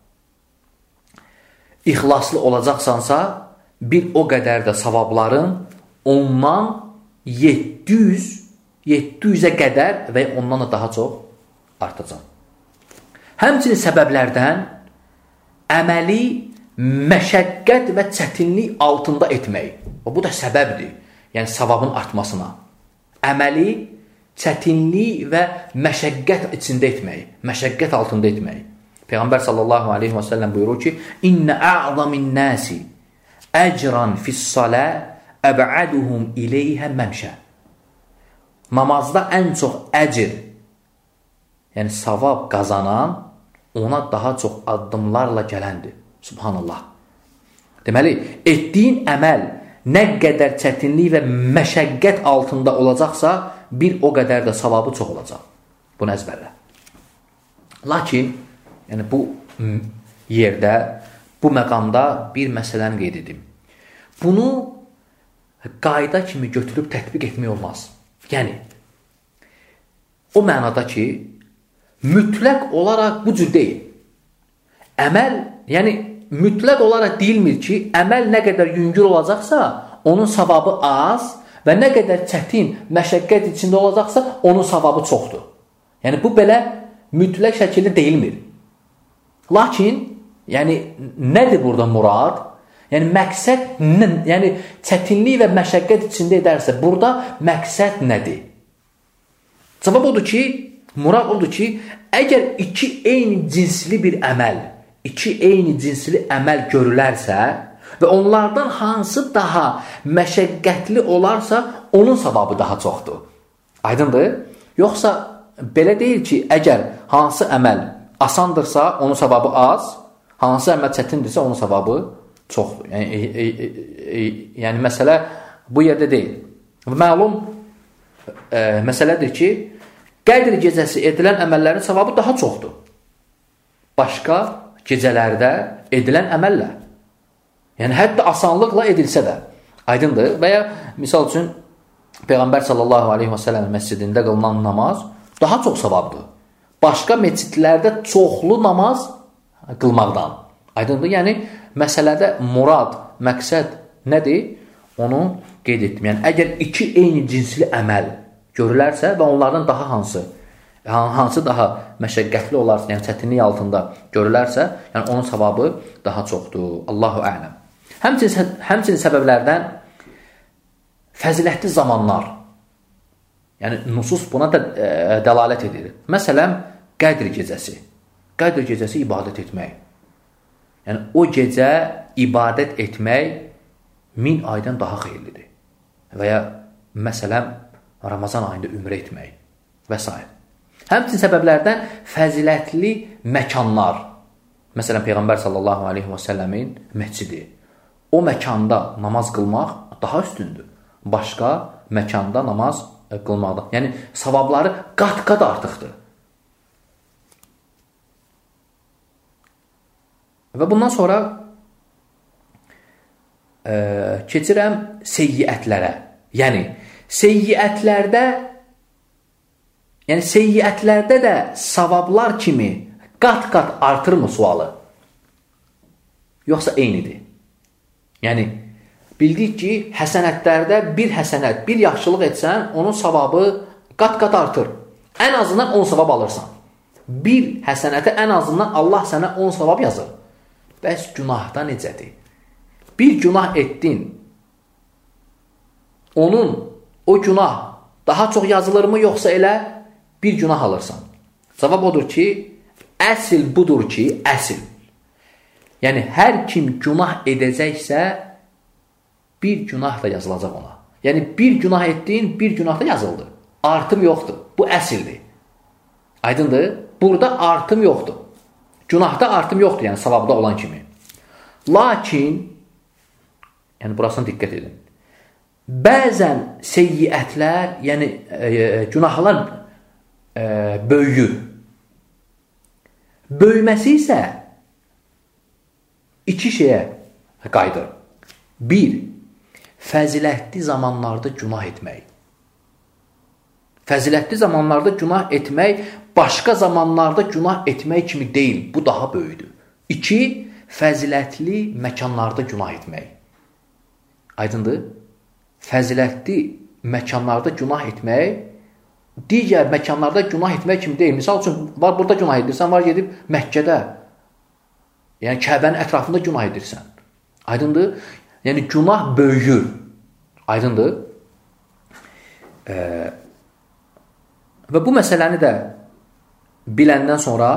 ixlaslı olacaqsansa, bir o qədər də savabların ondan yeddi yüz, yeddi yüzə qədər və ondan da daha çox artacaq. Həmçinin səbəblərdən əməli məşəqqət və çətinlik altında etmək. Bu da səbəbdir, yəni savabın artmasına. Əməli çətinlik və məşəqqət içində etmək, məşəqqət altında etmək. Peyğəmbər sallallahu aleyhi və səlləm buyurur ki, İnnə ə'zamin nəsi əcran fissalə əb'aduhum iləyhə məmşə. Namazda ən çox əcr, yəni savab qazanan, ona daha çox addımlarla gələndir. Subhanallah. Deməli, etdiyin əməl nə qədər çətinlik və məşəqqət altında olacaqsa, bir o qədər də savabı çox olacaq. Bunu əzbərlə. Lakin, yəni bu yerdə, bu məqamda bir məsələni qeyd edim. Bunu qayda kimi götürüb tətbiq etmək olmaz. Yəni, o mənada ki, mütləq olaraq bu cür deyil. Əməl, yəni mütləq olaraq deyilmir ki, əməl nə qədər yüngül olacaqsa, onun savabı az və nə qədər çətin, məşəqqət içində olacaqsa, onun savabı çoxdur. Yəni, bu belə mütləq şəkildə deyilmir. Lakin, yəni, nədir burada murad? Yəni, məqsəd, yəni, çətinlik və məşəqqət içində edərsə, burada məqsəd nədir? Cavab odur ki, murad odur ki, əgər iki eyni cinsli bir əməl, iki eyni cinsli əməl görülərsə və onlardan hansı daha məşəqqətli olarsa, onun savabı daha çoxdur. Aydındır? Yoxsa belə deyil ki, əgər hansı əməl asandırsa, onun savabı az, hansı əməl çətindirsə, onun savabı çoxdur. Yəni, e, e, e, yəni məsələ bu yerdə deyil. Məlum e, məsələdir ki, Qədr gecəsi edilən əməllərin savabı daha çoxdur. Başqa gecələrdə edilən əməllər. Yəni, hətta asanlıqla edilsə də. Aydındır. Və ya, misal üçün, Peyğəmbər sallallahu aleyhi və səlləm məscidində qılınan namaz daha çox savabdır. Başqa məscidlərdə çoxlu namaz qılmaqdan. Aydındır. Yəni, məsələdə murad, məqsəd nədir? Onu qeyd etdim. Yəni, əgər iki eyni cinsli əməl görülərsə və onlardan daha hansı, hansı daha məşəqqətli olarsa, yəni çətinlik altında görülərsə, yəni onun savabı daha çoxdur. Allahu ələm. Həmçinin, həmçinin səbəblərdən fəzilətli zamanlar, yəni nusus buna da e, dəlalət edir. Məsələn, Qədr gecəsi. Qədr gecəsi ibadət etmək. Yəni, o gecə ibadət etmək min aydan daha xeyirlidir. Və ya, məsələn, Ramazan ayında ümrə etmək və s. Həmçinin səbəblərdən fəzilətli məkanlar. Məsələn, Peyğəmbər sallallahu aleyhi və səlləmin məscidi. O məkanda namaz qılmaq daha üstündür. Başqa məkanda namaz qılmaqdan. Yəni, savabları qat-qat artıqdır. Və bundan sonra e, keçirəm seyyiətlərə. Yəni, seyyiətlərdə yəni seyyiətlərdə də savablar kimi qat-qat artırmı sualı? Yoxsa eynidir? Yəni, bildik ki, həsənətlərdə bir həsənət, bir yaxşılıq etsən, onun savabı qat-qat artır. Ən azından on savab alırsan. Bir həsənətə ən azından Allah sənə on savab yazır. Bəs günahda necədir? Bir günah etdin, onun, o günah daha çox yazılırmı, yoxsa elə bir günah alırsan? Cavab odur ki, əsl budur ki, əsl. Yəni, hər kim günah edəcəksə, bir günah da yazılacaq ona. Yəni, bir günah etdiyin, bir günah da yazıldı. artım yoxdur. Bu əsildir. Aydındır? Burada artım yoxdur. Günahda artım yoxdur, yəni savabda olan kimi. Lakin, yəni burasına diqqət edin. Bəzən seyyiətlər, yəni e, günahlar e, böyüyür. Böyüməsi isə iki şeyə qayıdır. Bir, fəzilətli zamanlarda günah etmək. Fəzilətli zamanlarda günah etmək, başqa zamanlarda günah etmək kimi deyil. Bu daha böyüdür. İki, fəzilətli məkanlarda günah etmək. Aydındır? Fəzilətli məkanlarda günah etmək, digər məkanlarda günah etmək kimi deyil. Misal üçün, var burada günah edirsən, var gedib Məkkədə, yəni Kəbənin ətrafında günah edirsən. Aydındır? Yəni, günah böyüyür. Aydındır? Ee, və bu məsələni də biləndən sonra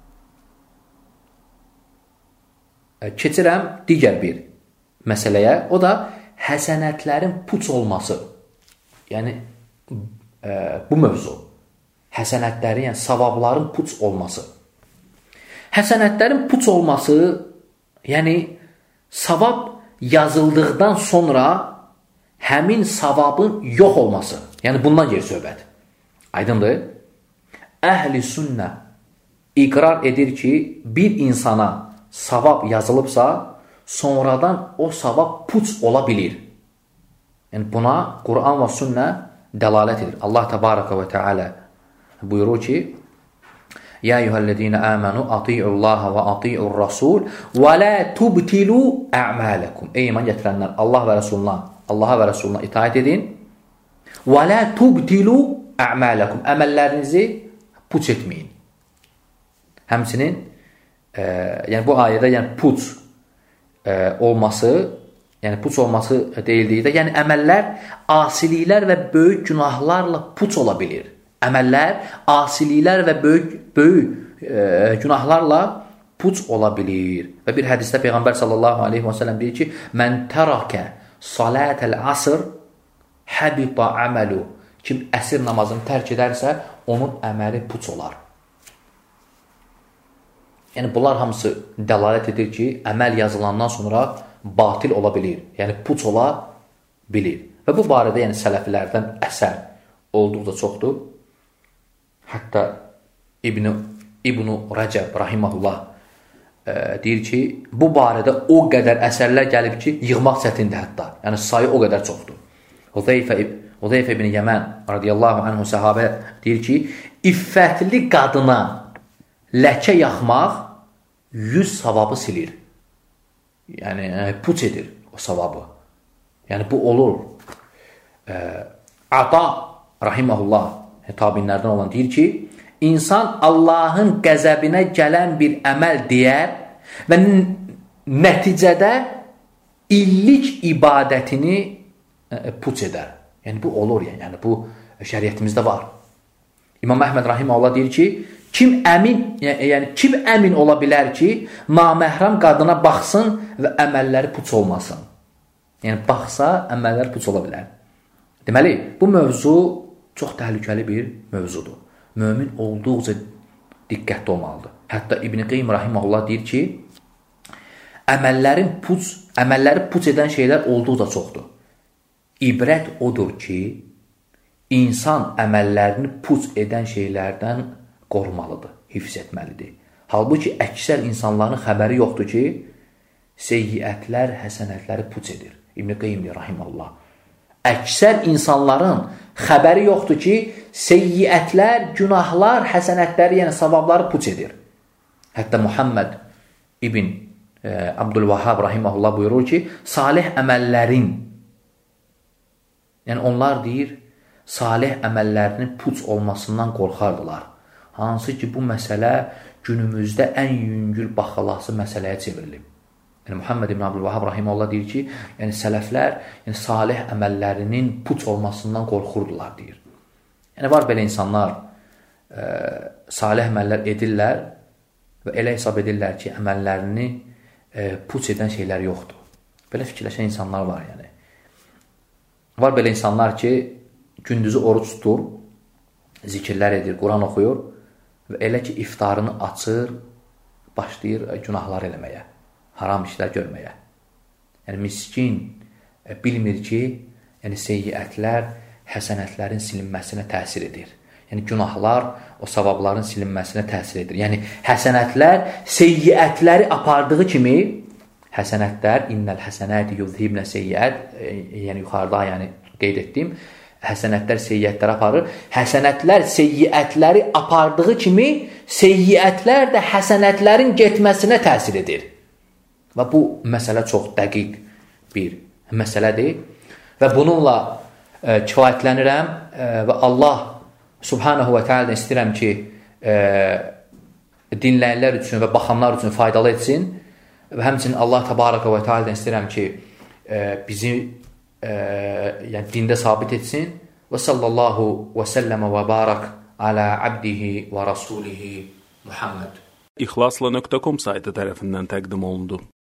e, keçirəm digər bir məsələyə. O da həsənətlərin puç olması. Yəni, e, bu mövzu. Həsənətlərin, yəni savabların puç olması. Həsənətlərin puç olması, yəni savab yazıldıqdan sonra həmin savabın yox olması. Yəni, bundan gedir söhbət. Aydındır? Əhl-i sünnə iqrar edir ki, bir insana savab yazılıbsa, sonradan o savab puç ola bilir. Yəni, buna Quran və sünnə dəlalət edir. Allah təbarəkə və teala buyurur ki, Ya eyyuhəl-ləzīnə əmənu ati'ullaha və ati'ur rasul və lə tubtilu ə'mələkum. Ey iman gətirənlər, Allah və Rəsuluna, Allaha və Rəsuluna itaət edin. Və lə tubtilu ə'mələkum. Əməllərinizi puç etməyin. Həmçinin, e, yəni bu ayədə yəni puç e, olması, yəni puç olması deyildikdə, yəni əməllər asiliklər və böyük günahlarla puç ola bilir. Əməllər, asiliklər və böyük, böyük e, günahlarla puç ola bilir. Və bir hədisdə Peyğəmbər sallallahu aleyhi və səlləm deyir ki, Mən tərəkə salətəl asr həbita əməlu. Kim əsr namazını tərk edərsə, onun əməli puç olar. Yəni, bunlar hamısı dəlalət edir ki, əməl yazılandan sonra batil ola bilir. Yəni, puç ola bilir. Və bu barədə yəni, sələflərdən əsər olduqca çoxdur. Hətta İbn-i İbn-i Rəcəb rahiməhullah e, deyir ki, bu barədə o qədər əsərlər gəlib ki, yığmaq çətindir hətta. Yəni, sayı o qədər çoxdur. Huzeyfə, Huzeyfə ibn Yəmən radiyallahu anhu səhabə deyir ki, iffətli qadına ləkə yaxmaq yüz savabı silir. Yəni, puç edir o savabı. Yəni, bu olur. E, Ata rahiməhullah tabinlərdən olan deyir ki, insan Allahın qəzəbinə gələn bir əməl deyər və nəticədə illik ibadətini puç edər. Yəni, bu olur, yəni bu şəriətimizdə var. İmam Əhməd rahiməhullah deyir ki, kim əmin, yəni kim əmin ola bilər ki, naməhrəm qadına baxsın və əməlləri puç olmasın. Yəni, baxsa, əməlləri puç ola bilər. Deməli, bu mövzu çox təhlükəli bir mövzudur. Mömin olduqca diqqətli olmalıdır. Hətta İbn-i Qeym rahiməhullah deyir ki, əməllərin puç, əməlləri puç edən şeylər olduqca çoxdur. İbrət odur ki, insan əməllərini puç edən şeylərdən qorumalıdır, hifz etməlidir. Halbuki əksər insanların xəbəri yoxdur ki, seyyiətlər həsənətləri puç edir. İbn-i Qeym deyir rahiməhullah. Əksər insanların xəbəri yoxdur ki, seyyiətlər, günahlar, həsənətləri, yəni savabları puç edir. Hətta Muhammed ibn e, Abdülvahhab rahiməhullah buyurur ki, salih əməllərin, yəni onlar deyir, salih əməllərinin puç olmasından qorxardılar. Hansı ki, bu məsələ günümüzdə ən yüngül baxılası məsələyə çevrilib. Yəni, Muhammed ibn Abdülvahhab rahiməhullah deyir ki, yəni sələflər yəni, salih əməllərinin puç olmasından qorxurdular, deyir. Yəni, var belə insanlar e, salih əməllər edirlər və elə hesab edirlər ki, əməllərini e, puç edən şeylər yoxdur. Belə fikirləşən insanlar var, yəni. Var belə insanlar ki, gündüzü oruç tutur, zikirlər edir, Quran oxuyur və elə ki, iftarını açır, başlayır günahlar eləməyə, haram işlər görməyə. Yəni, miskin bilmir ki, yəni seyyiətlər həsənətlərin silinməsinə təsir edir. Yəni, günahlar o savabların silinməsinə təsir edir. Yəni, həsənətlər seyyiətləri apardığı kimi, həsənətlər, innəl həsənəti yuzhibnə seyyiət, yəni yuxarıda yəni, qeyd etdim, həsənətlər seyyiətləri aparır. Həsənətlər seyyiətləri apardığı kimi, seyyiətlər də həsənətlərin getməsinə təsir edir. Və bu məsələ çox dəqiq bir məsələdir. Və bununla e, kifayətlənirəm e, və Allah Subhanahu və Teala'dan istəyirəm ki, e, dinləyənlər üçün və baxanlar üçün faydalı etsin. Və həmçinin Allah Təbaraka və Teala'dan istəyirəm ki, e, bizi e, yəni, dində sabit etsin. Və sallallahu və səlləmə və barak alə abdihi və rasulihi Muhammed. İxlasla nöqtə com saytı tərəfindən təqdim olundu.